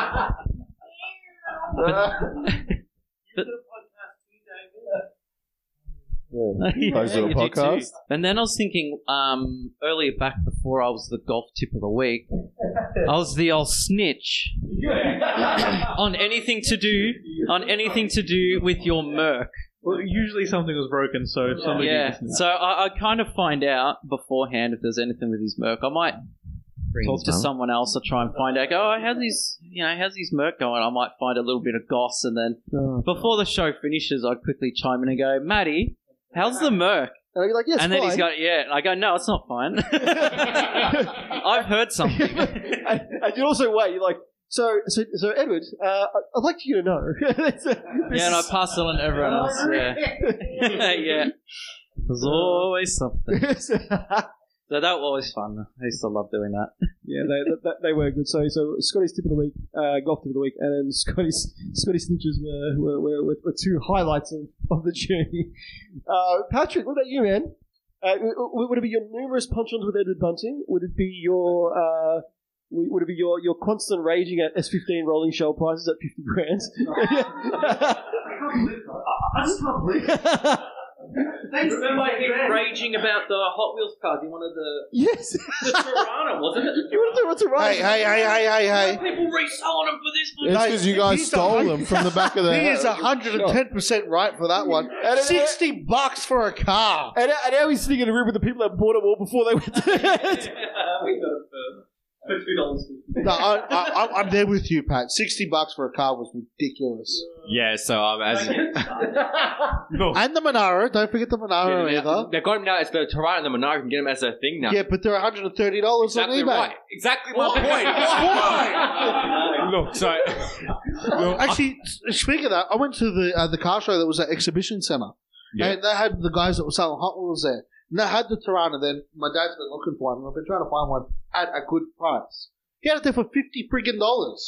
one. Yeah. Post to a you do podcast. too. And then I was thinking, earlier back before I was the golf tip of the week, I was the old snitch on anything to do with your Merc. Well, usually something was broken, so if somebody So I kind of find out beforehand if there's anything with his Merc. I might talk to someone else or try and find out. Go, oh, how's his Merc going? I might find a little bit of goss, and then before the show finishes, I'd quickly chime in and go, Matty, how's the Merc? And I'd be like, yes, and then he's got, and I go, no, it's not fine. I've heard something. And you also wait. You're like, so Edward, I'd like you to know. And I pass it on to everyone else. Yeah, yeah. There's always something. So that was always fun. I used to love doing that. Yeah, they were good. So Scotty's tip of the week, golf tip of the week, and then Scotty's snitches were two highlights of the journey. Patrick, what about you, man? Would it be your numerous punch-ons with Edward Bunting? Would it be your constant raging at S15 rolling shell prices at 50 grand? I just can't believe it. Remember him raging about the Hot Wheels cars? He wanted the Tirana, wasn't it? You want to do what's Tirana? Hey. People reselling them for this much. It's because you guys stole them from the back of the He is 110% right for that one. $60 for a car. And now he's sitting in a room with the people that bought them all before they went to We got it for $2. No, I'm there with you, Pat. $60 for a car was ridiculous. Yeah, so as And the Monaro. Don't forget the Monaro either. they've got him now as the Tirana and the Monaro can get him as a thing now. Yeah, but they're $130 exactly on eBay. right. Exactly my point. Look, so Actually, speaking of that, I went to the car show that was at Exhibition Centre. Yeah. And they had the guys that were selling Hot Wheels there. And they had the Tirana. Then my dad's been looking for one, and I've been trying to find one at a good price. He had it there for $50 friggin' $50.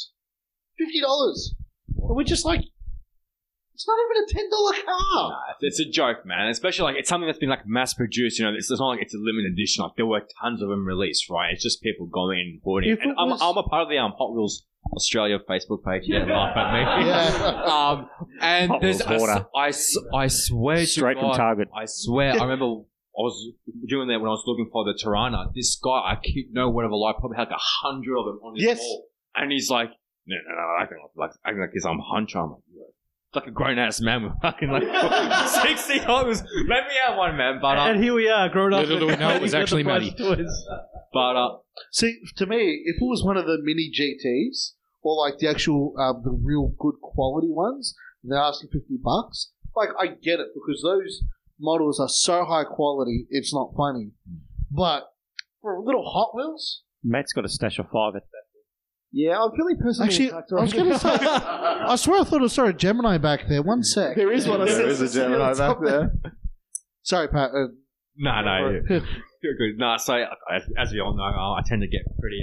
And we're just like, it's not even a $10 car. Nah, it's a joke, man. Especially like it's something that's been like mass produced. You know, it's not like it's a limited edition. Like there were tons of them released, right? It's just people going and hoarding. And I'm a part of the Hot Wheels Australia Facebook page. You don't laugh at me. Yeah. And Hot there's Wheels hoarder. I swear Straight to from God, Target. I swear. I remember I was doing that when I was looking for the Tirana. This guy, I keep no word of a lie, probably had like 100 of them on his wall. And he's like, no, acting like he's some hunter. I'm like, it's like a grown ass man with fucking like 60 homes. Let me have one, man. But and here we are, grown up. Little do we know it was actually Matty. But see, to me, if it was one of the mini GTs or like the actual, the real good quality ones, and they're asking $50. Like I get it because those models are so high quality, it's not funny. But for a little Hot Wheels, Matt's got a stash of 5 at that. Yeah, I'm feeling personally actually, attacked. I was going to say, I swear I thought I saw a Gemini back there. One sec. There is one. There is a Gemini back there. Sorry, Pat. no, you're good. No, so as we all know, I tend to get pretty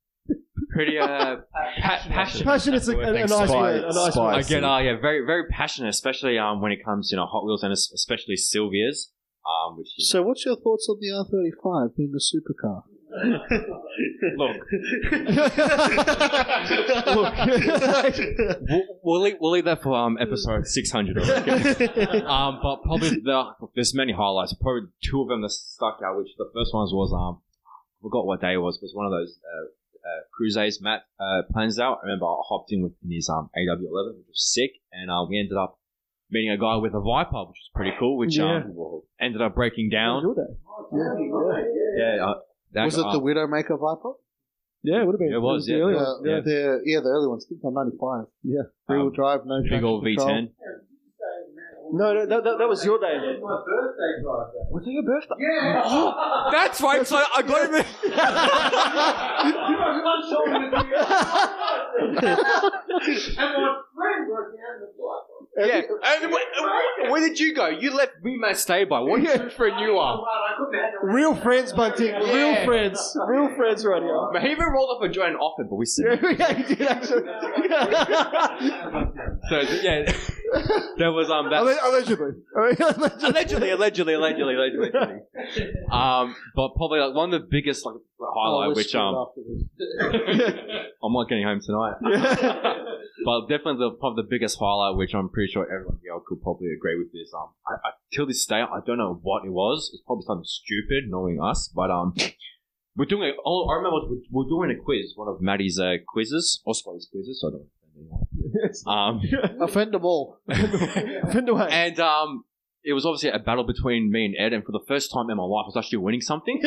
passionate. Passionate's a nice word. A nice word. I get very very passionate, especially when it comes to Hot Wheels and especially Sylvia's. Which So, what's your thoughts on the R35 being a supercar? Look, we'll leave that for episode 600. But probably there's many highlights. Probably 2 of them that stuck out. Which the first one was I forgot what day it was. It was one of those Cruises Matt plans out. I remember I hopped in with his AW11, which was sick, and we ended up meeting a guy with a Viper, which was pretty cool. Which ended up breaking down. Was it the Widowmaker Viper? Yeah, it would have been. It was, the early one. The early ones. I think I'm 95. Yeah. Rear-wheel drive, no big old V10. No, that was your day. It's my birthday drive day. Was it your birthday? Yeah! Oh, that's right, so I got him. And my friend working out in the block. Yeah. And where did you go? You left me, Matt, stay by. What true friend you are? Real friends, Bunting. Real friends. Real friends right here. But he even rolled off a joint offer, but we said. Yeah, he did actually. So, yeah. There was, Allegedly. But probably like one of the biggest highlight, which I'm not getting home tonight. But definitely probably the biggest highlight, which I'm pretty sure everyone here could probably agree with this. I till this day I don't know what it was. It's probably something stupid, knowing us. But we're doing I remember we're doing a quiz, one of Maddie's quizzes, or Scotty's quizzes. So I don't know. Offend them all. Offend away. And it was obviously a battle between me and Ed, and for the first time in my life, I was actually winning something.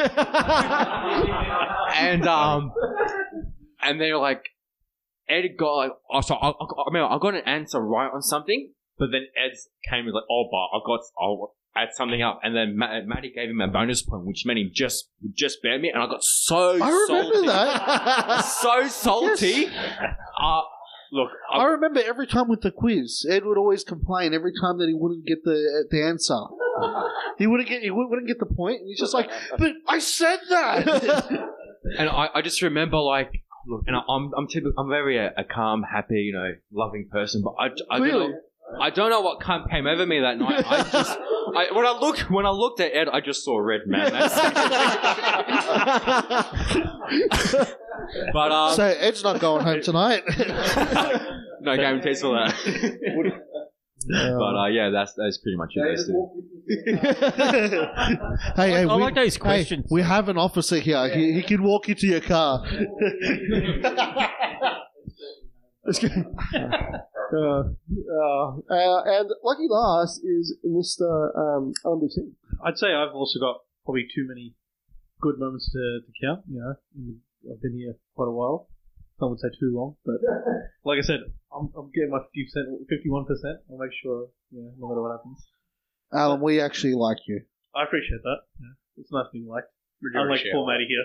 And they were like, Ed got like, I got an answer right on something, but then Ed came and was like, I'll add something up, and then Matty gave him a bonus point, which meant he just beat me, and I got so I remember salty. that. So salty. Yes. Look, I remember every time with the quiz, Ed would always complain every time that he wouldn't get the answer. He wouldn't get the point, and he's just like, "But I said that." And I just remember like, look, and I'm very a calm, happy, loving person, but I don't know what came over me that night. When I looked at Ed, I just saw a red man. But so Ed's not going home tonight. No guarantees for that. But yeah, that's pretty much it. Hey, I like those questions. We have an officer here. He can walk you to your car. And lucky last is Mr. LMDC. I'd say I've also got probably too many good moments to count. I've been here quite a while. Some would say too long, but like I said, I'm getting my 51%. I'll make sure, no matter what happens. Alan, we actually like you. I appreciate that. Yeah. It's nice being liked. Unlike poor Matty here.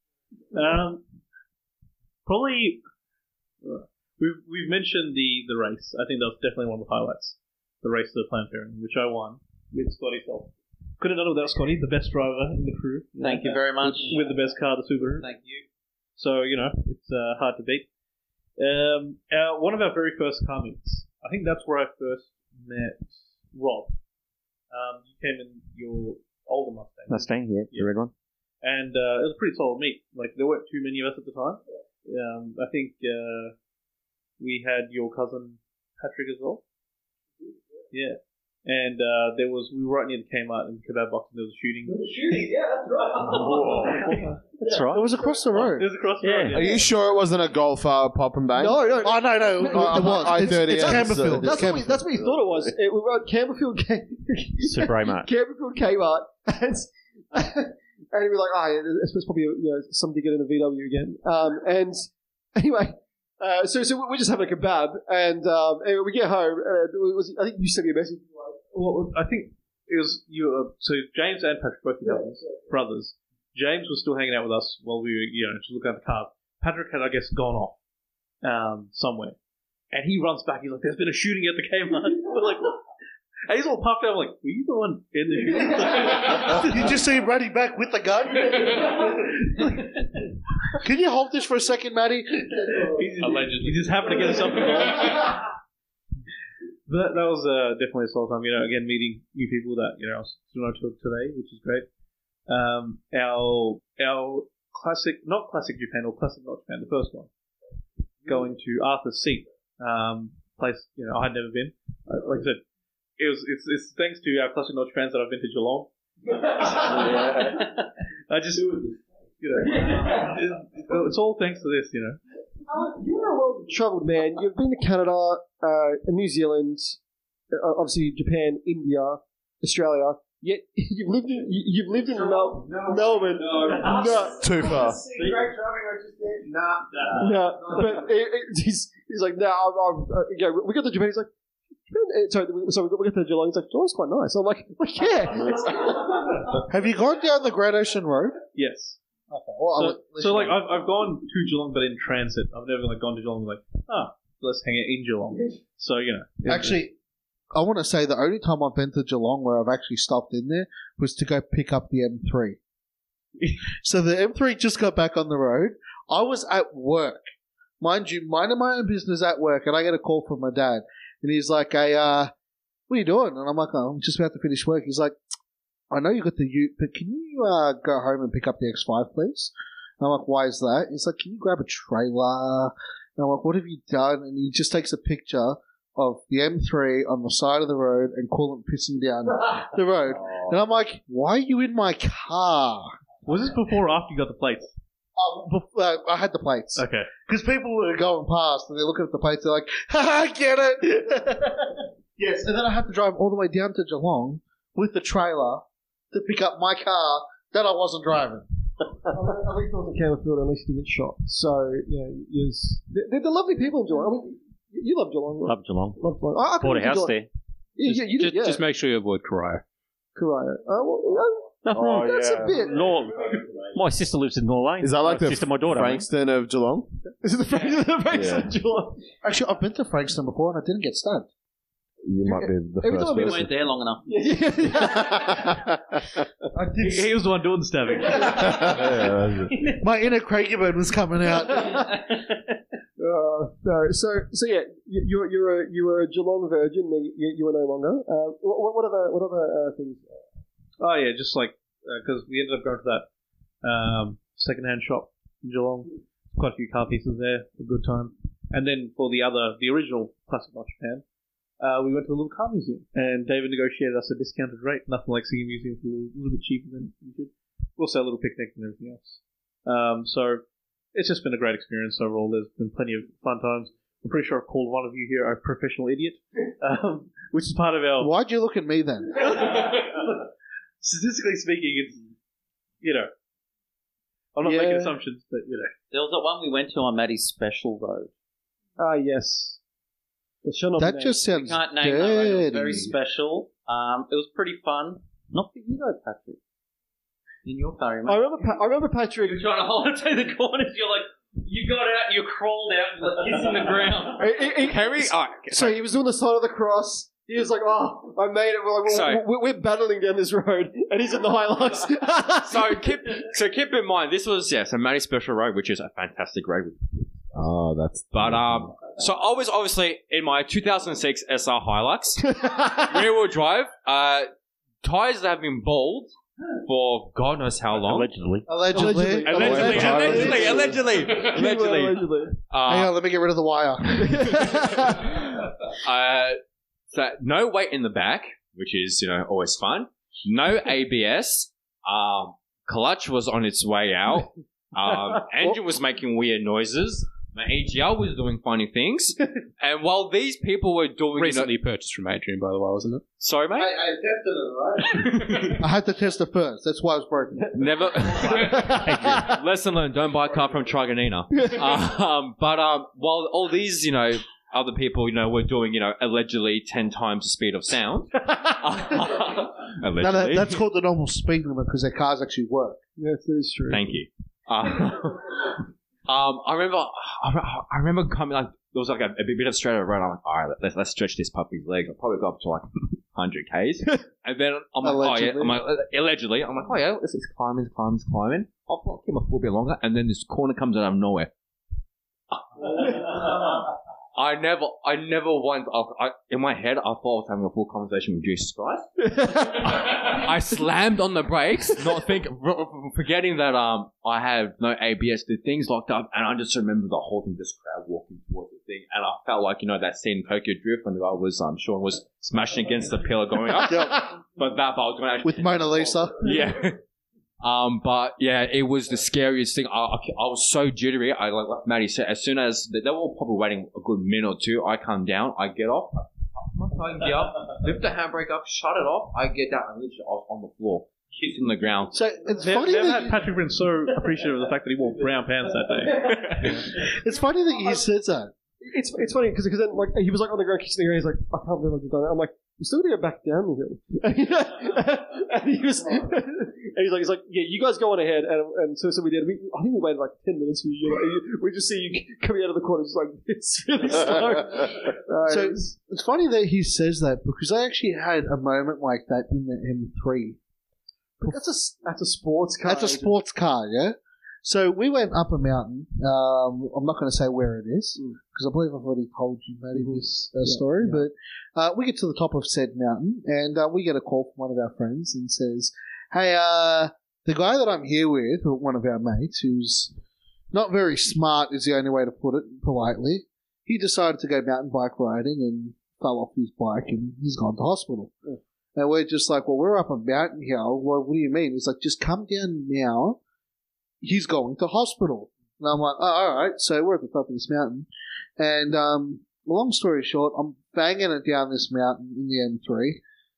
Probably, we've mentioned the race. I think that was definitely one of the highlights. The race to the Plan Pairing, which I won with Scotty Self. Could have done it without Scotty, the best driver in the crew. Thank you very much. With the best car, the Subaru. Thank you. So, it's hard to beat. One of our very first car meets, I think that's where I first met Rob. You came in your older Mustang. Yeah, the red one. And it was a pretty solid meet. Like, there weren't too many of us at the time. I think we had your cousin Patrick as well. Yeah. And we were right near the Kmart and the kebab box, and there was a shooting. There was a shooting, yeah, that's right. That's right. It was across the road. It was across the road. Are you sure it wasn't a golf pop and bang? No. Oh, no. It was. I-30, It's Camberfield. That's what we thought it was. We were at Camberfield Supermart. Camberfield Kmart, and we were like, it's probably somebody get in a VW again. And anyway, so we're just having a kebab, and anyway, we get home. I think you sent me a message. Well, I think it was you. So James and Patrick, both brothers. James was still hanging out with us while we were, just looking at the cars. Patrick had, I guess, gone off somewhere, and he runs back. He's like, "There's been a shooting at the Kmart." We're like, what? And he's all puffed out. I'm like, "Were you the one in the shooting?" You just see him running back with the gun. Can you hold this for a second, Matty? Allegedly, he just happened to get himself involved. But that was definitely a solid time. Again, meeting new people that I still know to today, which is great. Our classic, not classic Japan or classic not Japan, the first one, going to Arthur's Seat, place I had never been. Like I said, it's thanks to our classic not Japans that I've been to Geelong. I just it's all thanks to this. You're a well-travelled man. You've been to Canada, New Zealand, obviously Japan, India, Australia. Yet you've lived in Melbourne. No. Too far. Great driving, I just did. Nah. No, but he's like, no, we got to Japan. He's like, so we got to Geelong. He's like, Geelong's quite nice. I'm like, yeah. Have you gone down the Great Ocean Road? Yes. Okay. Well, so I've gone to Geelong, but in transit. I've never gone to Geelong and let's hang out in Geelong. So actually, I want to say the only time I've been to Geelong where I've actually stopped in there was to go pick up the M3. So the M3 just got back on the road. I was at work, mind you, minding my own business at work, and I get a call from my dad, and he's like, "Hey, what are you doing?" And I'm like, "Oh, I'm just about to finish work." He's like, "I know you got the Ute, but can you go home and pick up the X5, please?" And I'm like, "Why is that?" He's like, "Can you grab a trailer?" And I'm like, "What have you done?" And he just takes a picture of the M3 on the side of the road and coolant pissing down the road. And I'm like, "Why are you in my car?" Was this before or after you got the plates? I had the plates. Okay. Because people were going past and they're looking at the plates, they're like, "Ha, get it!" Yes, and then I had to drive all the way down to Geelong with the trailer to pick up my car that I wasn't driving. At least it wasn't Campbellfield, at least you get shot. So, they're lovely people in Geelong. I mean, you love Geelong, right? Love Geelong. Love Geelong. I Bought a house Geelong. there. Yeah, you did, Just make sure you avoid Karaya. Karaya. Nothing wrong. That's a bit. My sister lives in Norway. Is that like my the sister, my daughter, Frankston of Geelong? Is it the Frankston of Geelong? Actually, I've been to Frankston before and I didn't get stabbed. You might be the Every first time we We person. weren't there long enough. He was the one doing the stabbing. My inner Craigie was coming out. No, so yeah, you were a Geelong virgin. You were no longer. What other things? Oh yeah, just because we ended up going to that second-hand shop in Geelong. Quite a few car pieces there. A good time. And then for the original Classic Not Japan, we went to the little car museum, and David negotiated us a discounted rate. Nothing like seeing a museum for a little bit cheaper than you should. Also a little picnic and everything else. So it's just been a great experience overall. There's been plenty of fun times. I'm pretty sure I've called one of you here a professional idiot, which is part of our... Why'd you look at me then? Statistically speaking, it's, I'm not making assumptions, but, There was that one we went to on Maddie's Special Road. Ah, yes. It shall not That be just named. sounds Can't name that road. It was dirty. very special. It was pretty fun. Not for you though, Patrick. In your car, I remember Patrick. You're trying to hold it to the corners. You're like, you got out, you crawled out, you're like kissing the ground. So he was doing the sign of the cross, He was like, "Oh, I made it." We're like, So- we're battling down this road, and he's in the Hilux. So keep in mind, this was so Matty Special Road, which is a fantastic road. Oh, that's. But so I was obviously in my 2006 SR Hilux, rear-wheel drive. Tires that have been bald for God knows how long. Allegedly. Hang on, let me get rid of the wire. So no weight in the back, which is always fun. No ABS. Clutch was on its way out. Engine was making weird noises. My AGL was doing funny things. And while these people were doing Recently purchased from Adrian, by the way, wasn't it? Sorry, mate. I tested it, right? I had to test it first. That's why it was broken. Never. Lesson learned: don't buy a car from Truganina. But while all these, other people, were doing, allegedly 10 times the speed of sound. Allegedly. No, that's called the normal speed limit because their cars actually work. Yes, that is true. Thank you. I remember coming like there was like a bit of straight over road. I'm like, all right, let's stretch this puppy's legs. I'll probably go up to like 100 k's, and then I'm like, allegedly, I'm like, oh yeah, let's climbing. I'll keep my foot a bit longer, and then this corner comes out of nowhere. I never once. In my head, I thought I was having a full conversation with Jesus Christ. I slammed on the brakes, forgetting that I have no ABS. The thing's locked up, and I just remember the whole thing, this crowd walking towards the thing, and I felt like that scene in Tokyo Drift when the guy was Sean was smashing against the pillar going up. But that part was going to with Mona Lisa. Yeah. But yeah, it was the scariest thing. I was so jittery. Like Maddie said, as soon as they were probably waiting a good minute or two, I come down, I get off, I get up, lift the handbrake up, shut it off, I get down, and literally I was on the floor, kissing the ground. So it's Never funny that had Patrick been so appreciative of the fact that he wore brown pants that day. it's funny that you said that. It's funny because then he was like on the ground kissing the ground. He's like, I can't believe I've just done it. I'm like, you're still gonna go back down the hill. And he's like, yeah, you guys go on ahead. And so we did. I think we waited like 10 minutes for you. We just see you coming out of the corner, just like it's really slow. So it's funny that he says that because I actually had a moment like that in the M3. But that's a sports car. That's a sports car, yeah. So we went up a mountain. I'm not going to say where it is because I believe I've already told you, Matty, this story. Yeah. But we get to the top of said mountain and we get a call from one of our friends and says, "Hey, the guy that I'm here with, one of our mates, who's not very smart, is the only way to put it politely. He decided to go mountain bike riding and fell off his bike and he's gone to hospital." Yeah. And we're just like, "Well, we're up a mountain here. Well, what do you mean?" He's like, "Just come down now. He's going to hospital." And I'm like, "Oh, all right." So we're at the top of this mountain. And long story short, I'm banging it down this mountain in the M3,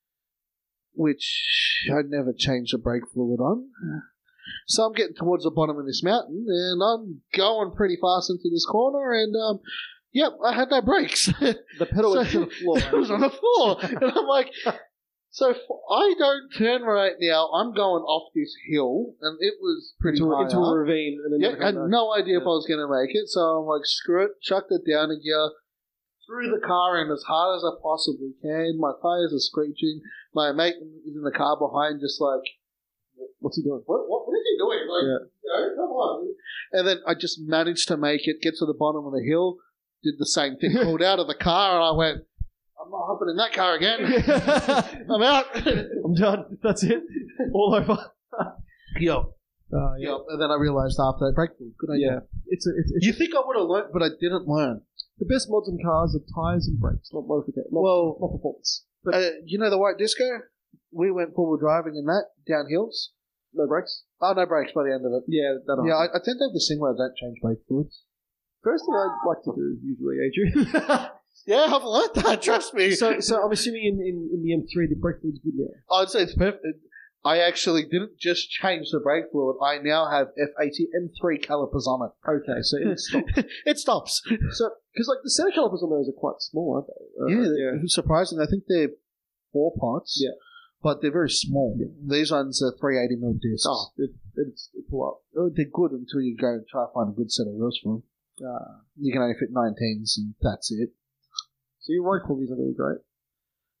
which I'd never changed the brake fluid on. So I'm getting towards the bottom of this mountain, and I'm going pretty fast into this corner, and yep, I had no brakes. The pedal went to the floor. It was on the floor. And I'm like... So if I don't turn right now, I'm going off this hill, and it was pretty high into a ravine. And then I had no idea if I was going to make it, so I'm like, screw it, chucked it down a gear, threw the car in as hard as I possibly can. My tires are screeching. My mate is in the car behind, just like, what's he doing? What is he doing? Like, come on. And then I just managed to make it, get to the bottom of the hill, did the same thing, pulled out of the car, and I went, "I'm not hopping in that car again. I'm out. I'm done. That's it. All over." Yep. And then I realised after that, brake fluid. Good idea. Yeah. It's you think I would have learnt, but I didn't learn. The best mods in cars are tyres and brakes, not modification. Not performance. You know the white disco? We went forward driving in that, down hills. No brakes? Oh, no brakes by the end of it. Yeah, I tend to have this thing where I don't change brake fluids. First thing I'd like to do, usually, Adrian. Yeah, I've learned that, trust me. So I'm assuming in the M3 the brake fluid's good now. I'd say it's perfect. I actually didn't just change the brake fluid. I now have F80 M3 calipers on it. Okay, so it stops. It stops. So, because like the center calipers on those are quite small, aren't they? Yeah. Surprising. I think they're 4 pots. Yeah. But they're very small. Yeah. These ones are 380mm discs. Oh, they pull up. They're good until you go and try to find a good set of wheels for them. You can only fit 19s and that's it. So your road qualities are really great.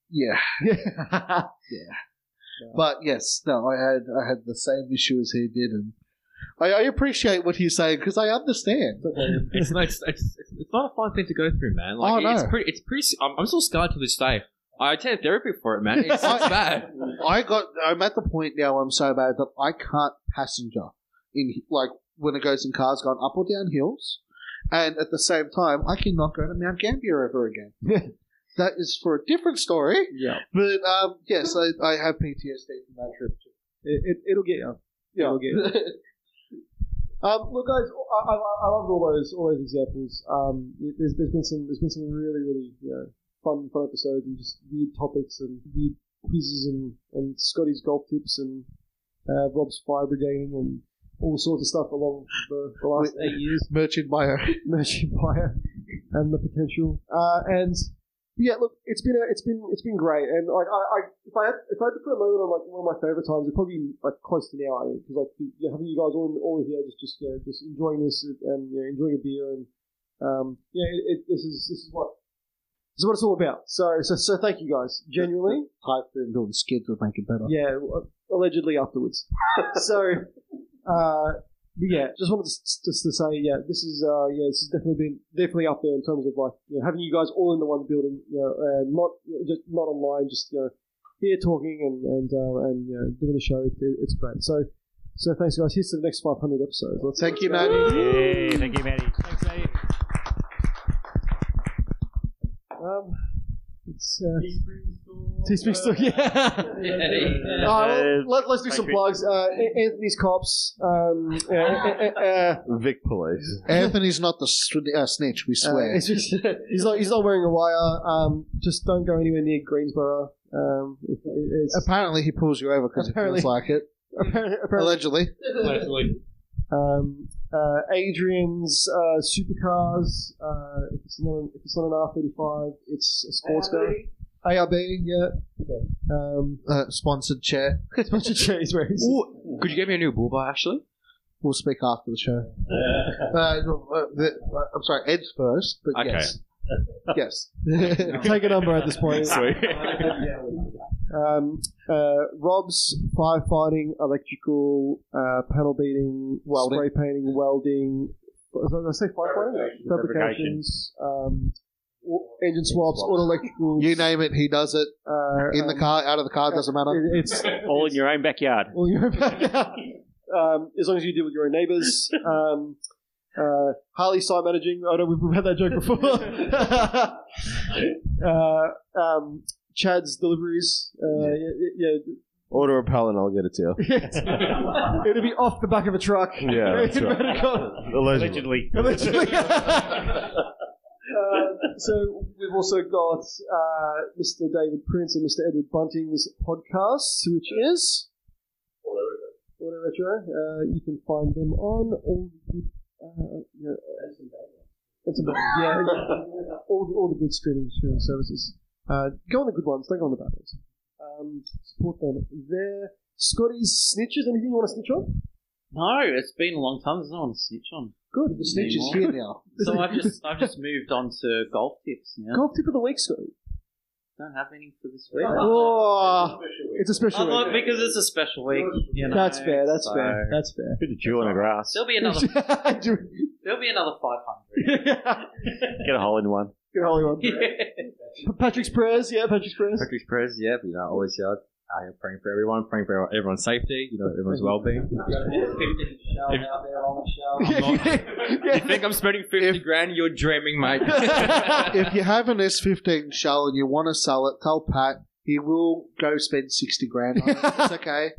Yeah. Yeah. But yes, no, I had the same issue as he did, and I appreciate what he's saying because I understand. It's not a fun thing to go through, man. Like, no. It's pretty. I'm still scarred to this day. I attended therapy for it, man. It's bad. I'm at the point now. I'm so bad that I can't passenger in like when it goes in cars going up or down hills, and at the same time, I cannot go to Mount Gambier ever again. That is for a different story. Yeah. But yes, I have PTSD from that trip too. It'll get you. Yeah. It'll get you. Look, guys, I love all those examples. There's been some really fun episodes and just weird topics and weird quizzes and Scotty's golf tips and Rob's fire brigading and all sorts of stuff along the last 8 years. Merchant buyer, and the potential. And yeah, look, it's been great. And like if I had to put a moment on like one of my favorite times, it'd probably be like close to now. I think because like having you guys all here just enjoying this and enjoying a beer and this is what it's all about. So thank you guys, genuinely. Typhoon doing skids would make it better. Yeah, allegedly afterwards. So, just wanted to say, this is definitely up there in terms of like having you guys all in the one building, not online, just here talking and doing the show. It's great. So thanks guys. Here's to the next 500 episodes. Thank you, Maddie. Yay, thank you, Maddie. Thanks, Maddie. It's Teespring Store, let's do some plugs. Anthony's Cops. Vic Police. Anthony's not the snitch, we swear. He's not wearing a wire. Just don't go anywhere near Greensboro. Apparently he pulls you over because he feels like it. Allegedly. Adrian's Supercars. If it's not an R35, it's a sports car. ARB, yeah. Sponsored chair. Sponsored chair is where he's. Could you get me a new bull bar, actually? We'll speak after the show. I'm sorry, Ed's first, but okay. Yes. Take a number at this point. Sweet. Rob's firefighting, electrical, panel beating, welding. spray painting, welding. Did I say firefighting? Fabrications. Engine swaps, auto electricals. You name it, he does it. In the car, out of the car, doesn't matter. It's all in your own backyard. All in your own backyard. As long as you deal with your own neighbours. Harley site managing. I know we've had that joke before. Chad's deliveries. Order a pallet and I'll get it to you. It'll be off the back of a truck. Yeah, that's right. Allegedly. So we've also got Mr. David Prince and Mr. Edward Bunting's podcast, which is Auto Retro. You can find them on all the all the good streaming services. Go on the good ones, don't go on the bad ones. Support them there. Scotty's snitches. Anything you want to snitch on? No, it's been a long time. There's no one to snitch on. Good. The snitch is here now. So I've just moved on to golf tips now. Golf tip of the week, Scotty. Don't have any for this week. Oh, it's a special week. Not because it's a special week. You know, That's fair. That's fair. That's fair. Bit of dew on the grass. There'll be another 500. Get a hole in one. Get a hole in one. Patrick's prayers. Yeah, Patrick's prayers. Patrick's prayers, yeah. Always praying for everyone, praying for everyone's safety, everyone's well-being. You think I'm spending 50 grand? You're dreaming, mate. If you have an S15 shell and you want to sell it, tell Pat. He will go spend 60 grand on it. It's okay.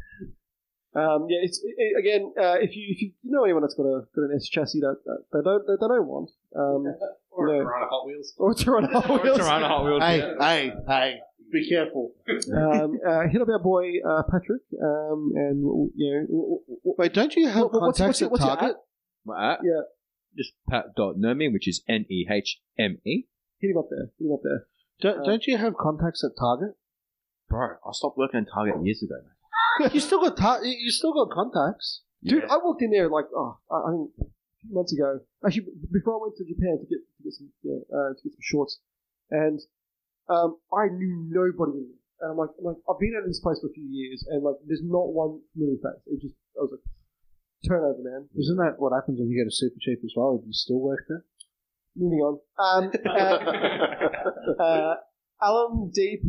If you know anyone that's got an S chassis that they don't want, or Toronto Hot Wheels, or Toronto Hot Wheels, Hey, be careful. Hit up our boy Patrick, and wait, don't you have contacts at Target? Yeah, just pat.nerme, which is NEHME. Hit him up there. Don't you have contacts at Target? Bro, I stopped working at Target years ago, man. You still got contacts, dude. I walked in there I think a few months ago. Actually, before I went to Japan to get some shorts, and I knew nobody in there. And I'm like, I've been at this place for a few years, and like, there's not one familiar face. I was like, turnover, man. Isn't that what happens when you go to Super Cheap as well? Do you still work there? Moving on. Alan Deep,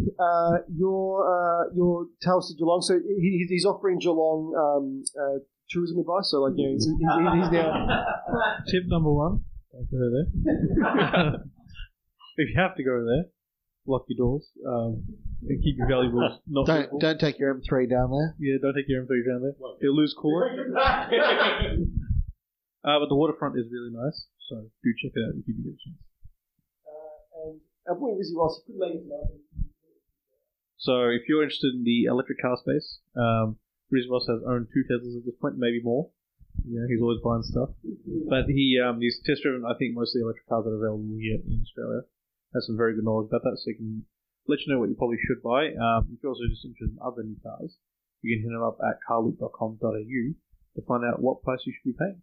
your tales to Geelong. So he's offering Geelong tourism advice. So like, he's now. Tip number 1: don't go there. If you have to go there, lock your doors. And keep your valuables. Don't take your M3 down there. Yeah, don't take your M3 down there. It'll lose coolant. But the waterfront is really nice, so do check it out if you do get a chance. And our boy Rizzy Ross, he couldn't make it tonight. So if you're interested in the electric car space, Rizzy Ross has owned 2 Teslas at this point, maybe more. You know, he's always buying stuff. But he's test driven, I think, most of the electric cars that are available here in Australia. Has some very good knowledge about that, so he can let you know what you probably should buy. If you're also just interested in other new cars, you can hit him up at carloop.com.au to find out what price you should be paying.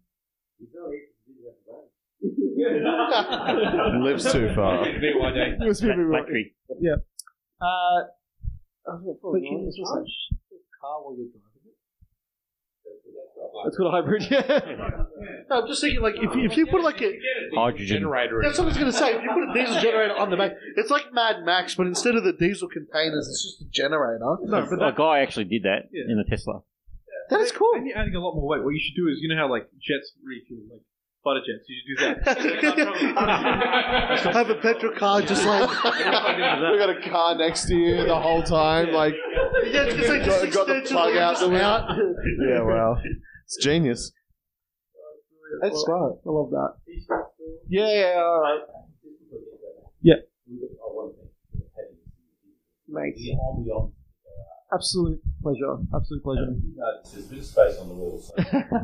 Lives too far. Battery. Yeah. It's got a hybrid. No, I'm just thinking, like, if you put like a hydrogen generator, that's what I was going to say. If you put a diesel generator on the back, it's like Mad Max, but instead of the diesel containers, it's just a generator. No, but a guy actually did that in a Tesla. That is cool. And you're adding a lot more weight. What you should do is, you know how like jets refuel, like fighter jets. You should do that. Have a petrol car just like we got a car next to you the whole time, like it's like got the plug out the window. Yeah, wow, it's genius. That's smart. I love that. Yeah, all right. Yeah. Mate. Absolute pleasure. Absolute pleasure. There's a bit of space on the wall. So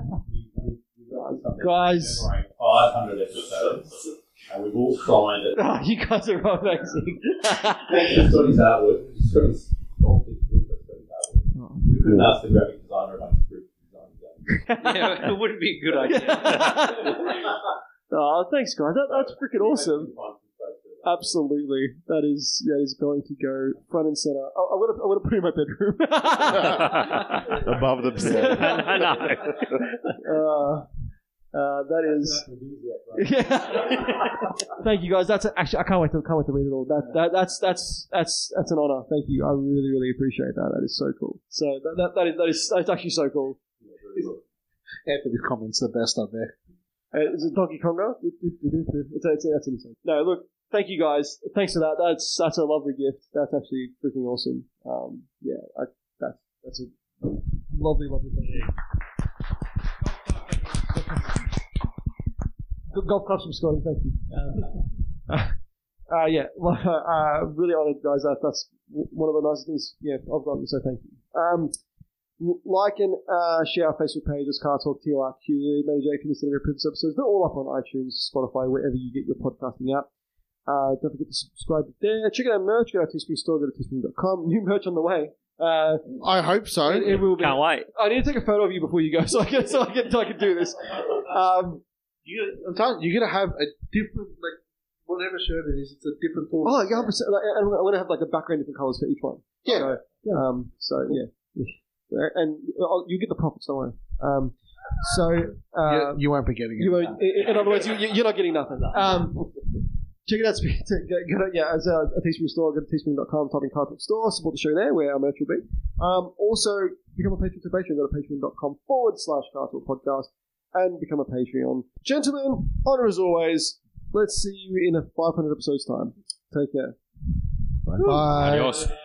guys. 500 episodes. And we've all signed it. Oh, you guys are amazing. He's got his artwork. He's got his artwork. We couldn't ask the graphic designer about the group design. Yeah, it wouldn't be a good idea. Oh, thanks, guys. That's freaking awesome. Absolutely, that is going to go front and center. I want to put it in my bedroom. Above the bed. I know. That is. Thank you, guys. That's actually I can't wait to read it all. That's an honor. Thank you. I really, really appreciate that. That is so cool. So that's actually so cool. Anthony's comments the best up there. Is it Donkey Konga? That's insane. No, look. Thank you guys. Thanks for that. That's a lovely gift. That's actually freaking awesome. That's a lovely thing. Good golf clubs from Scotty. Thank you. Really honoured, guys. That's one of the nicest things. Yeah, I've gotten. So thank you. Like and share our Facebook page as Car Talk TORQ. Maybe if you listen to our previous episodes, they're all up on iTunes, Spotify, wherever you get your podcasting app. Don't forget to subscribe there. Check out our merch. Go to our Teespring store. Go to teespring.com. New merch on the way. I hope so. It will be. Can't wait. I need to take a photo of you before you go, so I can do this. I'm telling you, you're gonna have a different, like, whatever shirt it is. It's a different form. Oh, yeah, 100%. I'm gonna have like a background, different colours for each one. Yeah. So yeah, and you get the profits. Don't worry. You won't be getting it. In other words, you're not getting nothing. Check it out. As a Teespring store, go to teespring.com, type in Car Talk Store, support the show there, where our merch will be. Also, become a patron to Patreon. Go to patreon.com/Car Talk Podcast and become a Patreon. Gentlemen, honour as always. Let's see you in a 500 episodes time. Take care. Bye. Adios.